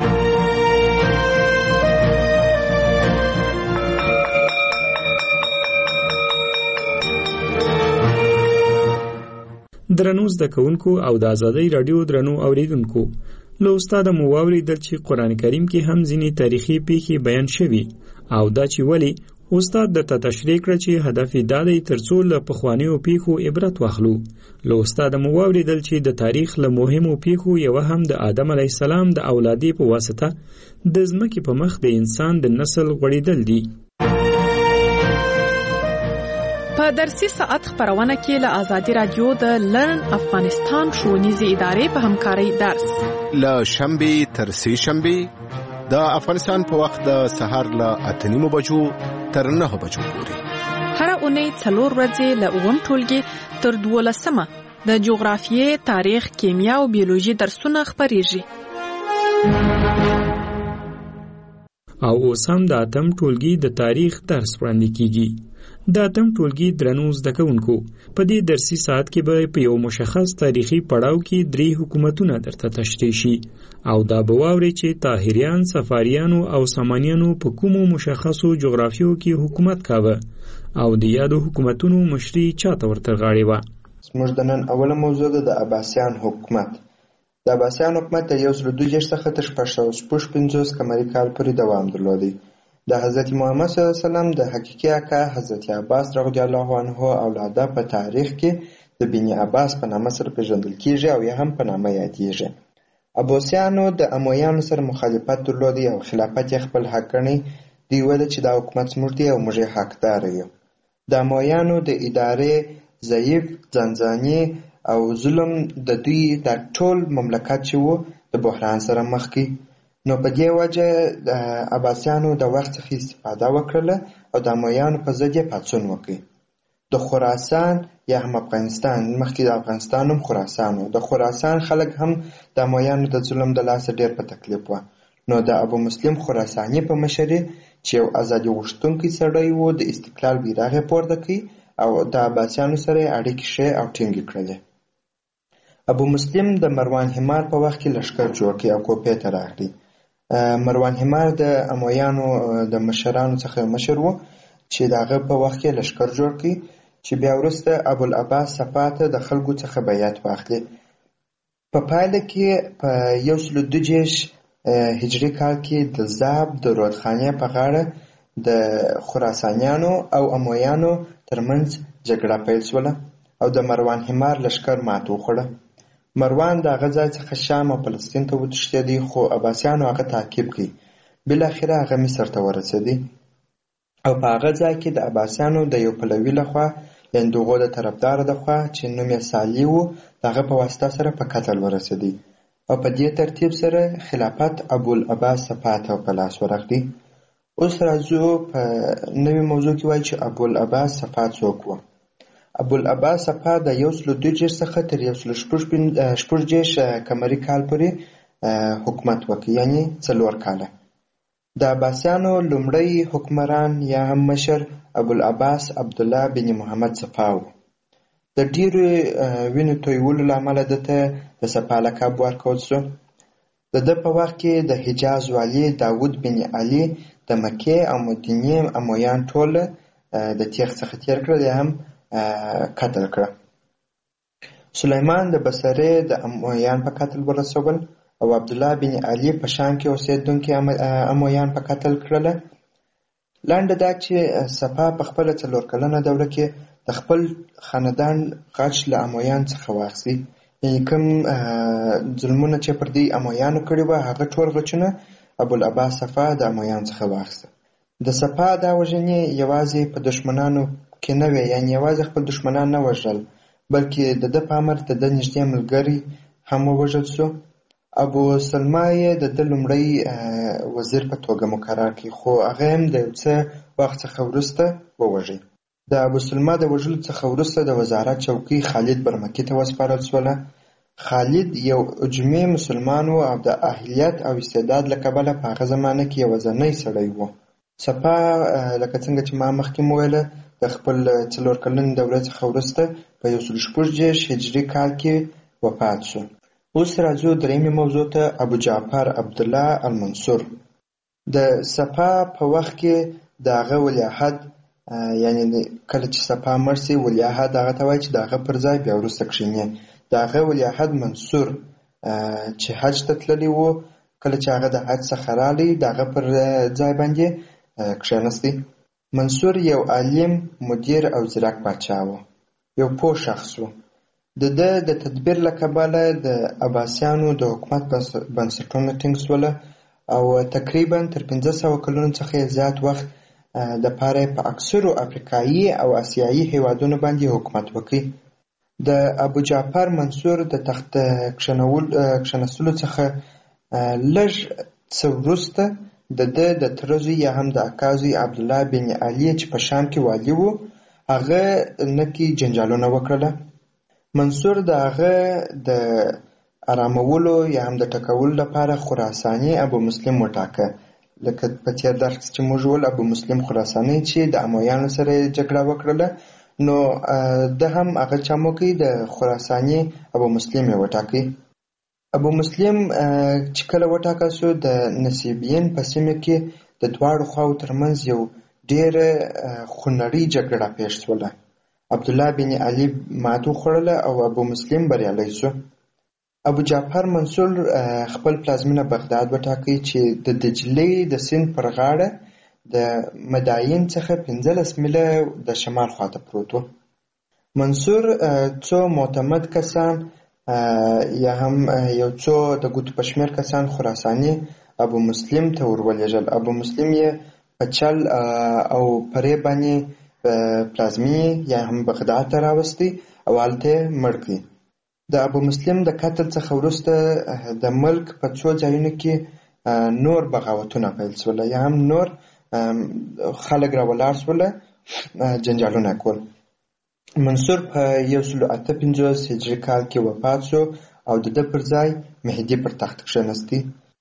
درنو زده کوونکو او د آزادۍ رادیو درنو اوریدونکو، له استاده مو واورېدل چې قرآن کریم کې هم ځینې تاریخي پیښې بیان شوي او دا چې ولې استاد درته تشریح کړه چې هدف یې دا دی تر څو له پخوانیو پیښو عبرت واخلو. له استاده مو واورېدل چې د تاریخ له مهمو پیښو یوه هم د آدم علیه السلام د اولادې په واسطه د ځمکې په مخ د انسان د نسل غوړېدل دي په درسي ساعت خبرونه کې له آزادي رادیو د لرن افغانستان ښوونیزې ادارې په همکارۍ درس له شنبې تر سې شنبې د افغانستان په وخت د سهار له 8:30 بجو تر 9 بجو پورې هر اونۍ 4 ورځې له 9 ټولګي تر 12 د جغرافیې، تاریخ، کیمیا او بیولوژي درسونه خبرېږي. او اوس هم د 8م ټولګي د تاریخ درس وړاندې کیږي. د 8م ټولګي درنو زده کوونکو په دې درسي ساعت کې به په یو مشخص تاریخي پړاو کې 3 حکومتونه درته تشریح شي او دا به واوري چې طاهریان، صفاریانو او سامانیانو په کومو مشخصو جغرافیو کې حکومت کاوه او د یادو حکومتونو مشري چاته ورته غاړې وه. زموږ د نن اوله موضوع ده د عباسیان حکومت. د عباسیان حکومت د 1262 څخه تر 655 قمري کال پورې دوام درلودی. د حضرت محمد صلی الله علیه وسلم د حقیقي اکا حضرت عباس رضی الله عنه اولاده په تاریخ کې د بني عباس په نامه سره پیژندل کیږي او یا هم په نامه یادیږي. عباسیانو د امویانو سره مخالفت درلودی او خلافت یې خپل حق ګڼي. دوی ویل چې دا حکومت زموږ دی او موږ یې حقدار یو. د امویانو د ادارې ضعیف، ځانځاني او ظلم د دوی د ټول مملکت چې وو د بحران سره مخ کی. نو په دې وجه د عباسیانو د وخت څخه استفاده وکړله او د امویانو په ضد یې پاڅون وکړ. د خراسان یا هم افغانستان، مخکې د افغانستان هم خراسان و، د خراسان خلک هم د امویانو د ظلم د لاسه ډېر په تکلیف و. نو د ابو مسلم خراساني په مشرۍ چې یو ازادي غوښتونکی سړی و د استقلال بیرغ یې پورته کړ او د عباسیانو سره اړیکې ښې او ټینګې کړلې. ابو مسلم د مروان حمار په وخت کې لښکر جوړ کړ او کوپې ته راغلی. مروان حمار د امویانو د مشرانو څخه مشر و چې د هغه په وخت کې لښکر جوړ کړ چې بیا وروسته ابوالعباس صفا ته د خلکو څخه بیعت واخلي. په پایله کې په 1220 هجري کال کې د زاب د رودخانې په غاړه د خراسانیانو او امویانو ترمنځ جګړه پیل شوله او د مروان حمار لښکر مات وخوړه. مروان د هغه ځای څخه شام او فلسطین ته وتښتېدی خو عباسیانو هغه تعقیب کړ. بالاخره هغه مصر ته ورسېدی او په هغه ځای کې د عباسیانو د یو پلوي لخوا یعنې د هغو د طرفدار لخوا چې نوم یې صالح و د هغه په واسطه سره په قتل ورسېدی او په دې ترتیب سره خلافت ابوالعباس صفا ته په لاس ورغلی. اوس راځو په نوې موضوع کې وایي چې ابوالعباس صفا څوک و. ابوالعباس صفا د 1220 څخه تر 1246 قمري کال پورې حکومت وکړ، یعنې 4 کاله. د عباسیانو لومړی حکمران یا هم مشر ابوالعباس عبدالله بن محمد صفا و. د ډیرو وینو تویولو له امله دته د صفا لقب ورکړل شو. د ده په وخت کې د حجاز والي داود بن علي د مکې او مدینې امویان ټول د تیغ څخه تیر کړل یا هم قتل کړه. سلیمان د بصرې د امویان په قتل ورسول او عبدالله بن علي په شام کې اوسېدونکي امویان په قتل کړله. لنډه دا چې صفا په خپله 4 کلنه دوره کې د خپل خاندان غچ له امویان څخه واخیستي. یعنې کوم ظلمونه چې پر دوی امویانو کړي وه هغه ټول غچونه ابوالعباس صفا د امویانو څخه واخیسته. د صفا دا وژنې یوازې په دشمنانو کې نه وې، یعنې یوازې خپل دشمنان نه وژل بلکې د ده په امر د ده نږدې ملګري هم ووژل شو. ابو سلمه یې د ده لومړی وزیر په توګه مقرر کړي خو هغه هم د یو څه وخت څخه وروسته ووژي. د ابو سلمه د وژلو څخه وروسته د وزارت چوکۍ خالد برمکي ته وسپارل شوله. خالد یو عجمي مسلمان و او د اهلیت او استعداد له کبله په هغه زمانه کې یوازینی سړی و. صفا لکه څنګه چې ما مخکې وویله د خپل 4 کلنې دورې څخه وروسته په 1246 هجري کال کې وفات شو. اوس راځو درېیمې موضوع ته، ابو جعفر عبدالله المنصور. د صفا په وخت کې د هغه ولیعهد یعنې کله چې صفا مړ شي ولیعهد هغه ته وایي چې د هغه پر ځای بیا وروسته کښېني. د هغه ولیعهد منصور چې حج ته تللی و کله چې هغه د حج څخه رالی د هغه پر ځای باندې کښېنستی. منصور یو عالم، مدیر او ځیرک پاچا و، یو پوه شخص و. د ده د تدبیر له کبله د عباسیانو د حکومت بنسټونه ټینګ شوله او تقریبا تر 500 کلونو څخه زیات وخت د پاره په اکثرو افریقایي او آسیایي هیوادونو باندې حکومت وکړي. د ابو جعفر منصور د تخت کښېنستلو څخه لږ څه وروسته د تره زوی یا هم د اکا زوی عبدالله بن علي چې په شام کې والي و، هغه نکي جنجالونه وکړله. منصور د هغه د آرامولو یا هم د ټکولو لپاره خراساني ابو مسلم وټاکه. لکه په تېر درس چې موږ ول ابو مسلم خراساني چې د امویانو سره جګړه وکړله، نو د هم هغه چموکي د خراساني ابو مسلم یې وټاکي. ابو مسلم چې کله وټاکل شو، د نصیبین په سیمه کې د دواړو خواو ترمنځ یو ډېره خونړۍ جګړه پیښ شوله. عبدالله بن علي ماتو خوړله او ابو مسلم بریالی شو. ابو جعفر منصور خپل پلازمینه بغداد وټاکي چې د دجلې د سیند پر غاړه د مداین څخه 15 میله د شمال خواته پروت و. منصور څو معتمد کسان یا هم یو څو د ګوتو پشمیر کسان خراساني ابو مسلم ته ورولېږل. ابو مسلم یې په چل او پرې باندې پلازمینې یا هم بغداد ته راوستی او هلته مړ کړي. د ابو مسلم د قتل څخه وروسته د ملک په څو ځایونو کې نور بغاوتونه پیل شول یا هم نور خلک راولاړ شول، جنجالونه کول. منصور په 158 هجري کال کې وفات شو او د ده پر ځای مهدي پر تخت کښېنستی.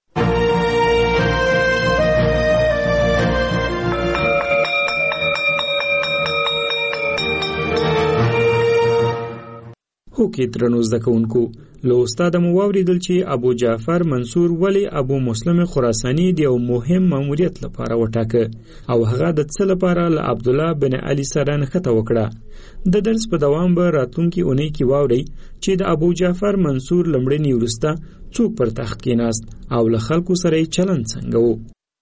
هوکې درنو زده کوونکو، له استاده مو واورېدل چې ابو جعفر منصور ولې ابو مسلم خراساني د یو مهم ماموریت لپاره وټاکه او هغه د څه لپاره له عبدالله بن علي سره نښته وکړه. د درس په دوام به راتلونکي اونۍ کې واورئ چې د ابو جعفر منصور لمړني وروسته څوک پر تخت کېناست او له خلکو سره یې چلند څنګه و.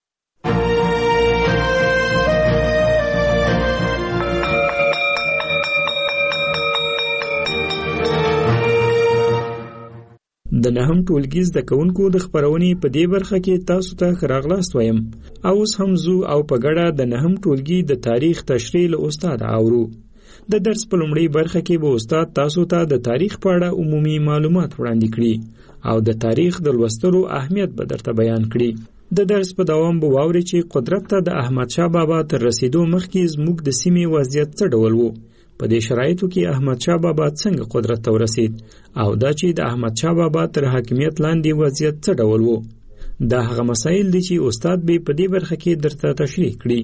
د نهم ټولګي زده کوونکو د خپرونې په دې برخه کې تاسو ته ښه راغلاست وایم. اوس هم ځو او په ګډه د نهم ټولګي د تاریخ تشریح له استاد اورو. د درس په لومړۍ برخه کې به استاد تاسو ته د تاریخ په اړه عمومي معلومات وړاندې کړي او د تاریخ د لوستلو اهمیت به درته بیان کړي. د درس په دوام به واورئ چې قدرت ته د احمدشاه بابا تر رسیدو مخکې زموږ د سیمې وضعیت څه ډول و، په دې شرایطو کې احمدشاه بابا څنګه قدرت ته ورسید او دا چې د احمدشاه بابا تر حاکمیت لاندې وضعیت څه ډول و. دا هغه مسایل دي چې استاد به په دې برخه کې درته تشریح کړي.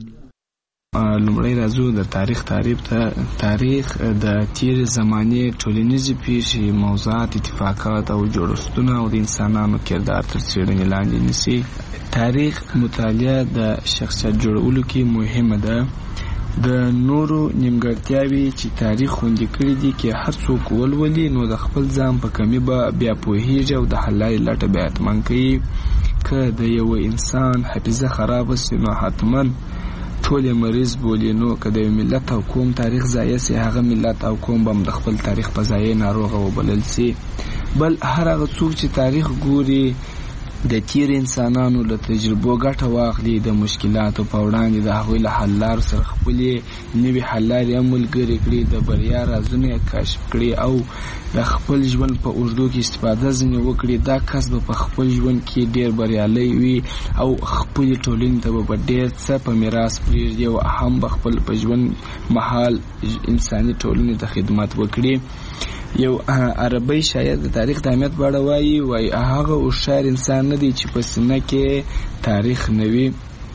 لومړی راځو د تاریخ تعریف ته. تاریخ د تیر زمانې ټولنیزې پیښې، موضوعات، اتفاقات او جوړښتونه او د انسانانو کردار تر څېړنې لاندې نیسي. تاریخ مطالعه د شخصیت جوړولو کې مهمه ده. د نورو نیمګړتیاوې چې تاریخ خوندي کړي دي کې هر څوک ولولي نو د خپل ځان په کمي به بیا پوهیږي او د حل لارې لټه به حتمن کوي. که د یو انسان حافظه خرابه سي نو حتما ټول مریض بولي. نو که د یو ملت او قوم تاریخ ضایع سي، هغه ملت او قوم به د خپل تاریخ په ضایع ناروغه وبلل سي. بل هر هغه څوک چې تاریخ ګوري د تیر انسانانو له تجربو ګټه واخلي، د مشکلاتو په وړاندې د هغوی له حل لارو سره خپلې نوې حل لارې هم ملګرې کړي، د بریا رازونه یې کشف کړي او د خپل ژوند په اوږدو کې استفاده ځینې وکړي، دا کس به په خپل ژوند کې ډېر بریالی وي او خپلې ټولنې ته به ډېر څه په میراث پرېږدي او هم به خپل په ژوند مهال انساني ټولنې ته خدمت وکړي. یو عربی شاعر د تاریخ د اهمیت په اړه وایي هغه هوښیار انسان نه دی چې په سینه کې تاریخ نه وي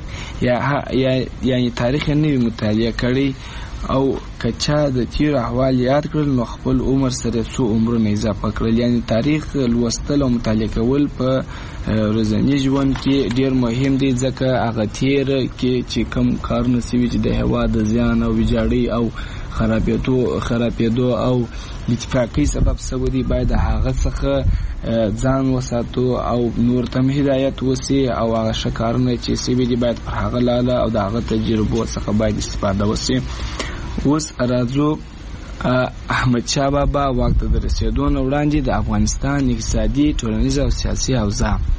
یعنی تاریخ یې نه وي مطالعه کړی او که چا د تیر احوال یاد کړل نو خپل عمر سره څو عمرونه اضافه کړل. یعنی تاریخ لوستل او مطالعه کول په ورځني ژوند کې ډیر مهم دی، ځکه هغه تیر کې چې کم کارونه سوي چې د هېواد د زیان او ویجاړۍ او خرابېدو او اتفاقي سبب سوي دي، باید هغه څخه ځان وساتو او نور ته هدایت وسی او هغه ښه کارونه چې سوي دي باید پر هغه لاله او د هغه تجربو څخه باید استفاده وسی. اوس راځو احمدشاه بابا واک ته د رسېدو نه وړاندې د افغانستان اقتصادي، ټولنیز او سیاسي اوضاع.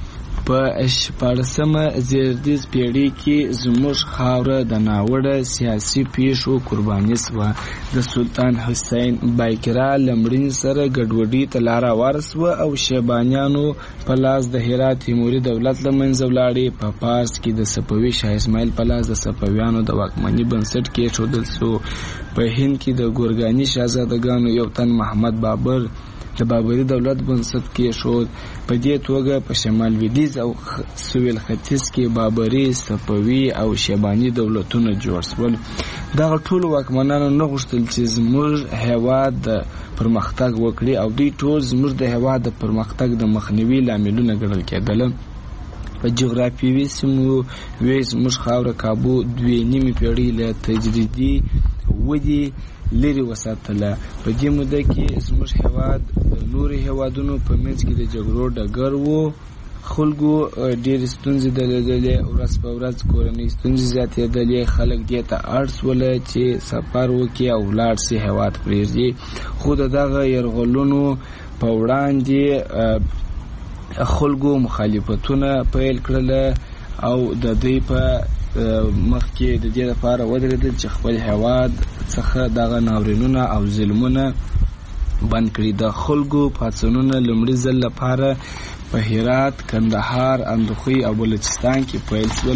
په 14مه زیږدیز پیړۍ کې زموږ خاوره د ناوړه سیاسي پیښو قرباني شوه. د سلطان حسین بایقرا لمړین سره ګډوډۍ ته لاره هواره شوه او شیبانیانو په لاس د هرات تیموري دولت له منځه ولاړې. په پارس کې د صفوي شاه اسماعیل په لاس د صفویانو د واکمنۍ بنسټ کېښودل شو. په هند کې د ګورګاني شاهزادګانو یو تن محمد بابر د بابري دولت بنسټ کېښود. په دې توګه په شمال لویدیځ او سویل ختیځ کې بابري، صفوي او شیباني دولتونه جوړ شول. دغه ټول واکمنانو نه غوښتل چې زموږ هېواد د پرمختګ وکړي او دوی ټول زموږ د هېواد د پرمختګ د مخنیوي لاملونه ګڼل کېدل. په جغرافیوي سیمو وې زموږ خاوره کابو 2.5 پیړۍ له تجریدي ودې لري وساتله. په دې موده کې زموږ هېواد د نورو هېوادونو په منځ کې د جګړو ډګر و. خلکو ډېرې ستونزې درلودلې، ورځ په ورځ کورنۍ ستونزې زیاتېدلې. خلک دې ته اړ شول چې سفر وکړي او ولاړ شي هېواد پرېږدي. خو د دغه یرغلونو په وړاندې خلکو مخالفتونه پیل کړل او د دوی په مخ کې د دې لپاره ودرېدل چې خپل هېواد څخه دغه ناورینونه او ظلمونه بند کړي. د خلکو پاڅونونه لومړي ځل لپاره په هرات، کندهار، اندخوی او بلوچستان کې پیل شول.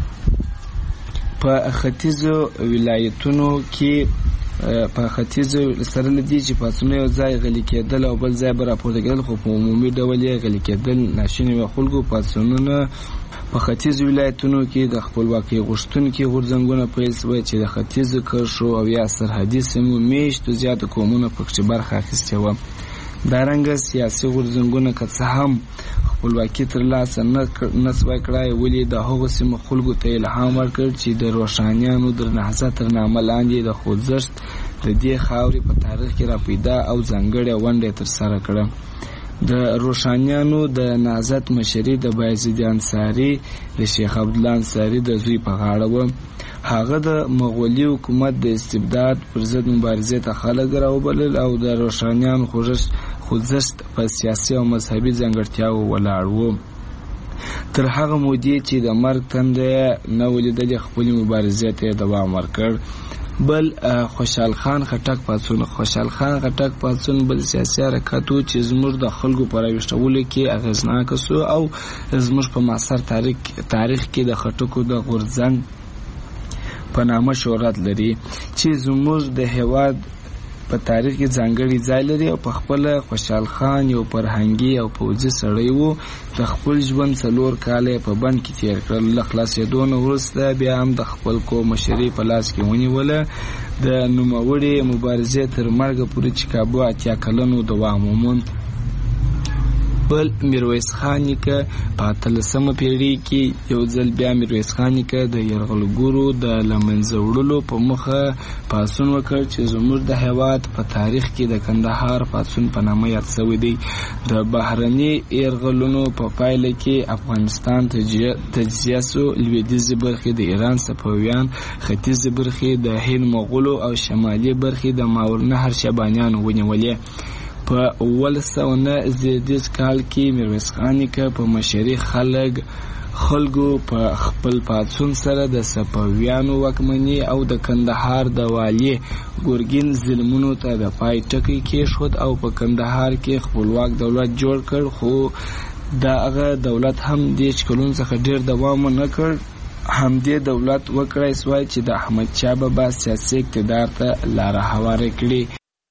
په ختیځو ولایتونو کې په ختیځو سره لدی چې پاڅونونه یو ځای غلي کېدل او بل ځای به راپورته کېدل، خو په عمومي ډول یې غلي کېدل ناشوني وو. خلکو پاڅونونه په ختیځو ولایتونو کې د خپلواکۍ غوښتونکي غورځنګونه پیل شول چې د ختیځو کرښو او یا سرحدي سیمو میشتو زیاتو قومونو پکې برخه اخیستې وه. دارنګه سیاسي غورځنګونه که څه هم خپلواکي ترلاسه نه سوای کړای، ولې د هغو سیمو خلکو ته الهام ورکړ چې د روښانیانو د نهضت تر نامه لاندې د خوځښت د دې خاورې په تاریخ کې راپیدا او ځانګړې ونډه یې ترسره کړه. د روښانیانو د نهضت مشري د بایزید انصاري د شیخ عبدالله انصاري د زوی په غاړه وه. هغه د مغولي حکومت د استبداد پر ضد مبارزې ته خلک راوبلل او د روښانیانو خوځښت په سیاسي او مذهبي ځانګړتیاو ولاړ و. تر هغه مودې چې د مرګ تنده نه ولیدلې خپلې مبارزې ته یې دوام ورکړ. بل خوشحال خان خټک پاڅون بل سیاسي حرکت و چې زموږ د خلکو په راویښتولو کې اغېزناکه سو او زموږ په معاصر تاریخ کې د خټکو د غورځنګ په نامه شهرت لري چې زموږ د هېواد په تاریخ کې ځانګړی ځای لري. او په خپل خوشحال خان یو فرهنګي او پوځي سړی و. د خپل ژوند 4 کاله په بند کې تیر کړل. له خلاصېدو نه وروسته بیا هم د خپل قوم مشري په لاس کې ونیوله. د نوموړې مبارزې تر مرګه پورې چې کابو 80 کلنو دوام وموند. بل میرویس خان نیکه په 13مه پیړۍ کې یو ځل بیا میرویس خان نیکه د یرغلګرو د له منځه وړلو په موخه پاڅون وکړ چې زموږ د هېواد په تاریخ کې د کندهار پاڅون په نامه یاد شوی دی. د بهرني یرغلونو په پایله کې افغانستان تجزیه سو. لویدیځې برخې د ایران صفویان، ختیځې برخې د هند مغولو او شمالي برخې د ماورالنهر شیبانیانو ونیولې. په 1909 زیږدیز کال کې میرویس خان نیکه په مشرۍ خلکو په خپل پاڅون سره د صفویانو واکمني او د کندهار د والي ګورګین ظلمونو ته د پای ټکی کېښود او په کندهار کې خپلواک دولت جوړ کړ. خو دغه دولت هم دېرش کلونو څخه ډېر دوام ونه کړ. همدې دولت وکړای سوای چې د احمدشاه بابا سیاسي اقتدار ته لاره هواره کړي.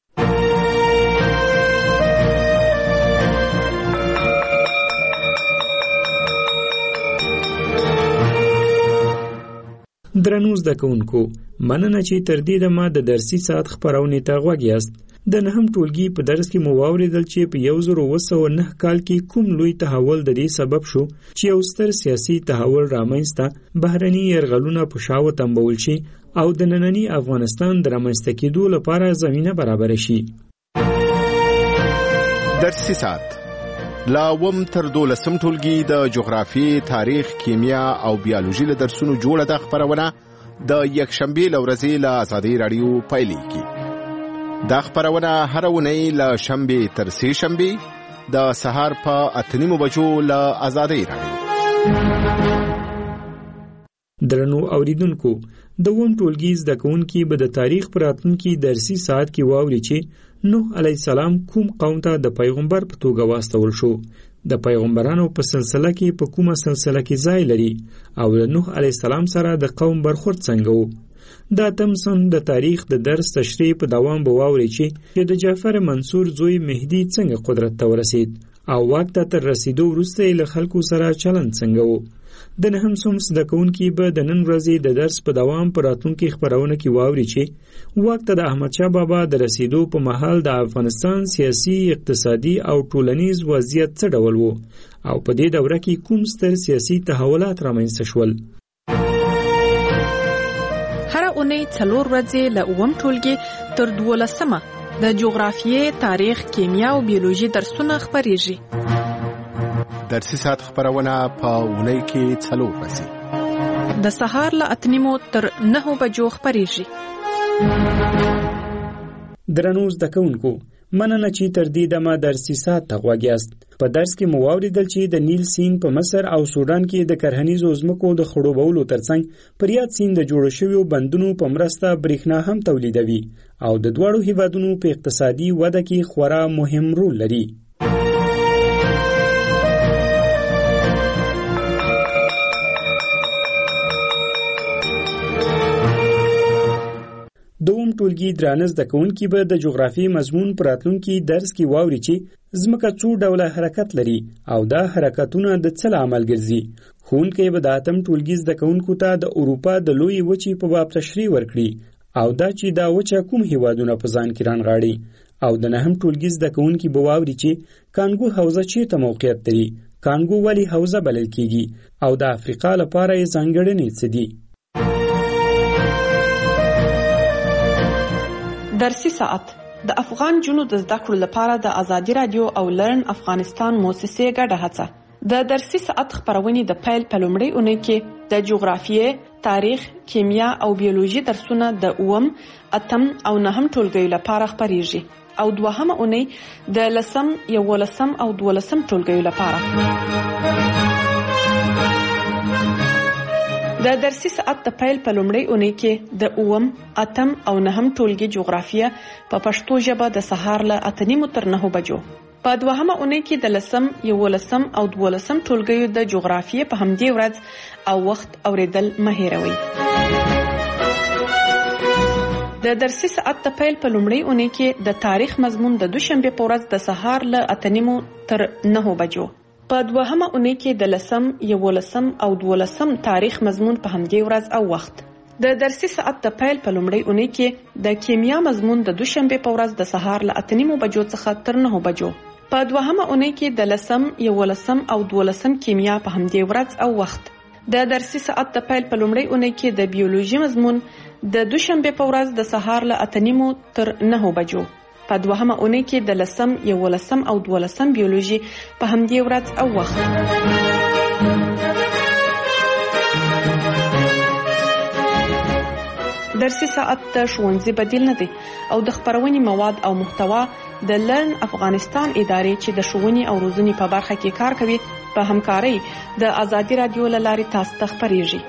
درنو زده کوونکو، مننه چې تر دې دمه د درسي ساعت خپرونې ته غوږ یاست. د 9م ټولګي په درس کې مو واورېدل چې په 1909 کال کې کوم لوی تحول د دې سبب شو چې یو ستر سیاسي تحول رامنځته بهرني یرغلونه په شا وتمبول شي او د ننني افغانستان د رامنځته کېدو لپاره زمینه برابره شي. درسي ساعت لا وم تر 12م ټولګي د جغرافي، تاریخ، کیمیا او بیولوژي له درسونو جوړه د خبرونه د یکشنبه لورځي له آزادۍ رادیو پایلیږي. دا خبرونه هر ونی له شنبه تر سه شنبه د سهار په 8:30 بجو له آزادۍ رادیو درنو اوریدونکو د اووم ټولګي زده کوونکي به د تاریخ په راتلونکي درسي ساعت کې واوري چې نوح علیه السلام کوم قوم ته د پیغمبر په توګه واستول شو، د پیغمبرانو په سلسله کې په کومه سلسله کې ځای لري او د نوح علیه السلام سره د قوم برخورد څنګه و. دا تمسن د تاریخ د درس تشریح په دوام به واوري چې د جعفر منصور زوی مهدي څنګه قدرت ته ورسید او واک ته تر رسیدو وروسته یې له خلکو سره چلند څنګه و. د نهم صنف زده کوونکي به د نن ورځې د درس په دوام په راتلونکي خپرونه کې واوري چې واک ته د احمدشاه بابا د رسیدو په مهال د افغانستان سیاسي، اقتصادي او ټولنیز وضعیت څه ډول و او په دې دوره کې کوم ستر سیاسي تحولات رامنځته شول. هر اونۍ 4 ورځې له اووم ټولګي تر 12مه د جغرافیې، تاریخ، کیمیا او بیولوژي درسونه خپریږي. درسي ساعت خبرونه په اونۍ کې 4 ورځې د سهار له 8 تر 9 بجو خپریږي. درنو زده کوونکو، مننه چې تر دې دمه درسي ساعت ته غوږ یاست. په درس کې مو واوریدل چې د نیل سیند په مصر او سودان کې د کرهنیزو ځمکو د خړوبولو ترڅنګ پر یاد سیند د جوړ شویو بندونو په مرسته برېښنا هم تولیدوي او د دواړو هیوادونو په اقتصادي وده کې خورا مهم رول لري. دوم ټولګي درانه زده کوونکي به د جغرافیې مضمون په راتلونکي درس کې واوري چې ځمکه څو ډوله حرکت لري او دا حرکتونه د څه لامل ګرځي. ښوونکی به د اتم ټولګي زده کوونکو ته د اروپا د لویې وچې په باب تشریح ورکړي او دا چې دا وچه کوم هیوادونه په ځان کې رانغاړي. او د نهم ټولګي زده کوونکي به واوري چې کانګو حوزه چیرته موقعیت لري، کانګو ولې حوزه بلل کیږي او د افریقا لپاره یې ځانګړنې څه دي. درسي ساعت د افغان جنو د زده کړو لپاره د ازادي رادیو او لرن افغانستان موسسې ګډه هڅه. د درسي ساعت خبرونه د پیل په لومړۍ اونۍ کې د جغرافیې، تاریخ، کیمیا او بیولوژي درسونه د 8م، 8م او 9م ټولګیو لپاره خبريږي او دوهمه اونۍ د 10م، 11م او 12م ټولګیو لپاره. د درسي ساعت د پیل په لومړۍ اونۍ کې د 8م، 8م او 9م ټولګي جغرافیه په پښتو ژبه د سهار له 8:30 تر 9 بجو. په دوهمه اونۍ کې د 10م، 11م او 12م ټولګیو د جغرافیه په همدې ورځ او وخت اوریدل مه هېروئ. د درسي ساعت د پیل په لومړۍ اونۍ کې د تاریخ مضمون د دوشنبه په ورځ د سهار له 8:30 تر 9 بجو. په دوهمه اونۍ کې د 10م، 11م او 12م تاریخ مضمون په همدې ورځ او وخت. د درسي ساعت د پیل په لومړۍ اونۍ کې د کیمیا مضمون د دوشنبه په ورځ د سهار له 8:30 بجو څخه تر 9 بجو. په دوهمه اونۍ کې د 10م، 11م او 12م کیمیا په همدې ورځ او وخت. د درسي ساعت د پیل په لومړۍ اونۍ کې د بیولوژي مضمون د دوشنبه په ورځ د سهار له 8:30 تر 9 بجو. په دوهمه اونۍ کې د 10م، 11م او 12م بیولوژي په همدې ورځ او وخت. درسي ساعت د ښوونځي بدیل نه دی او د خبرونې مواد او محتوا د لرن افغانستان ادارې چې د ښوونې او روزنې په برخه کې کار کوي په همکارۍ د ازادي رادیو له لارې تاسو ته خبريږي.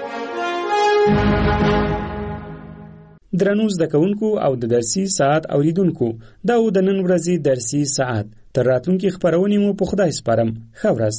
درنو زده کوونکو او د درسي ساعت اوریدونکو، دا و د نن ورځې درسي ساعت. تر راتلونکي خبرونې مو په خدای سپارم. ښه ورځ.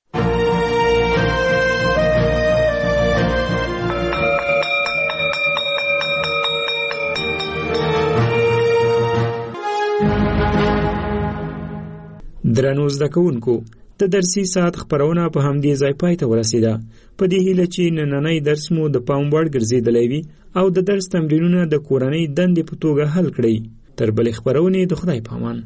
درنو زده کوونکو، د درسي ساعت خبرونه په همدې ځای پای ته ورسیده. په دې هیله چې نننی درس مو د پام وړ ګرځېدلی وي او د درس تمرینونه د کورنۍ دندې په توګه حل کړئ. تر بلې خبرونې د خدای پامان.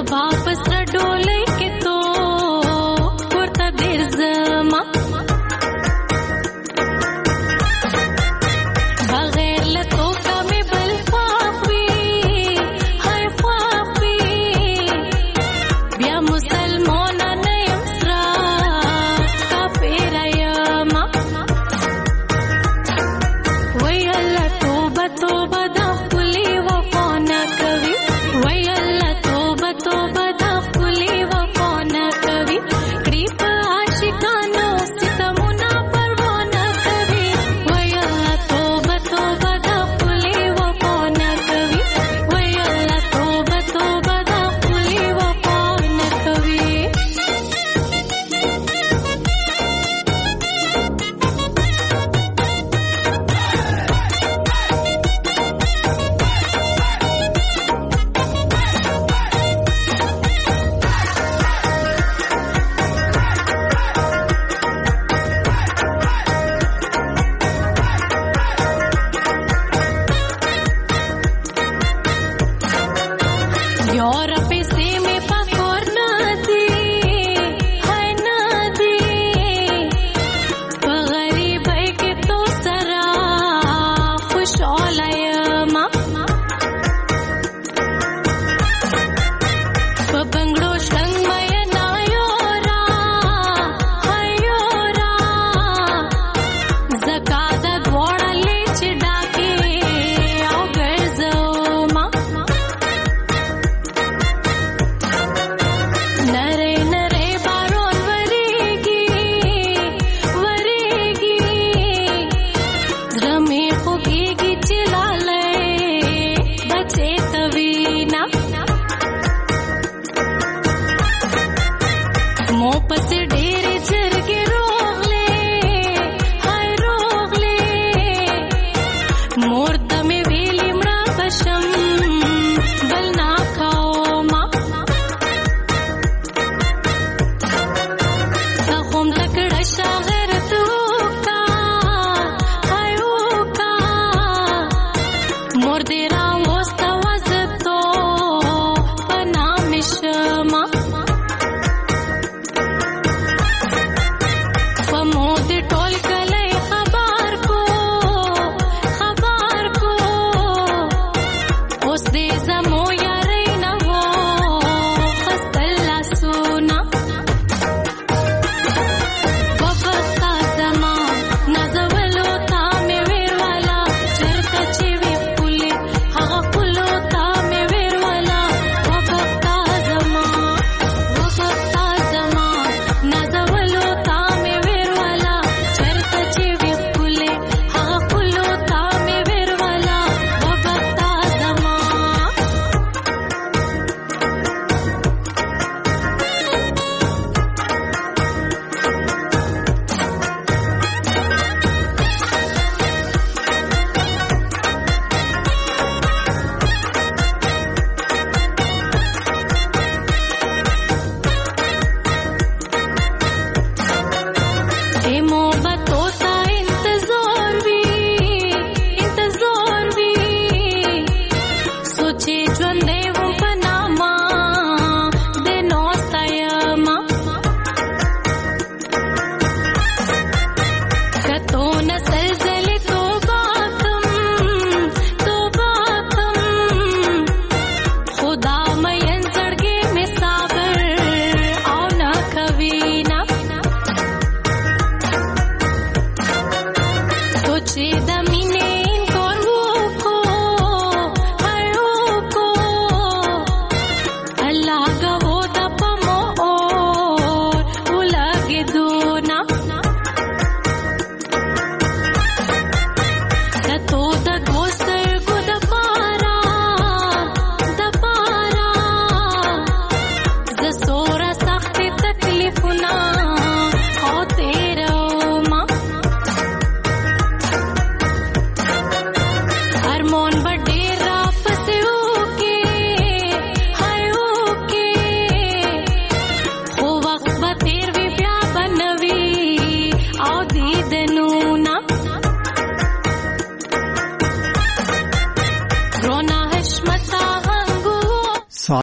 वापस रडोले के तो पुरता देर जमा बगैर लतो का में बल फाफी हर फाफी बिया मुसलमान नयमसरा का पेरायमा वै अल्लाह तोबा तोबा दा खुली वफा न कभी वै अल्लाह तोबा तोबा दा खुली वफा न कभी क्रीप आशिकानो सितमुना परवा न कभी वै अल्लाह तोबा तोबा दा खुली वफा न कभी वै अल्लाह तोबा तोबा दा खुली वफा न कभी You're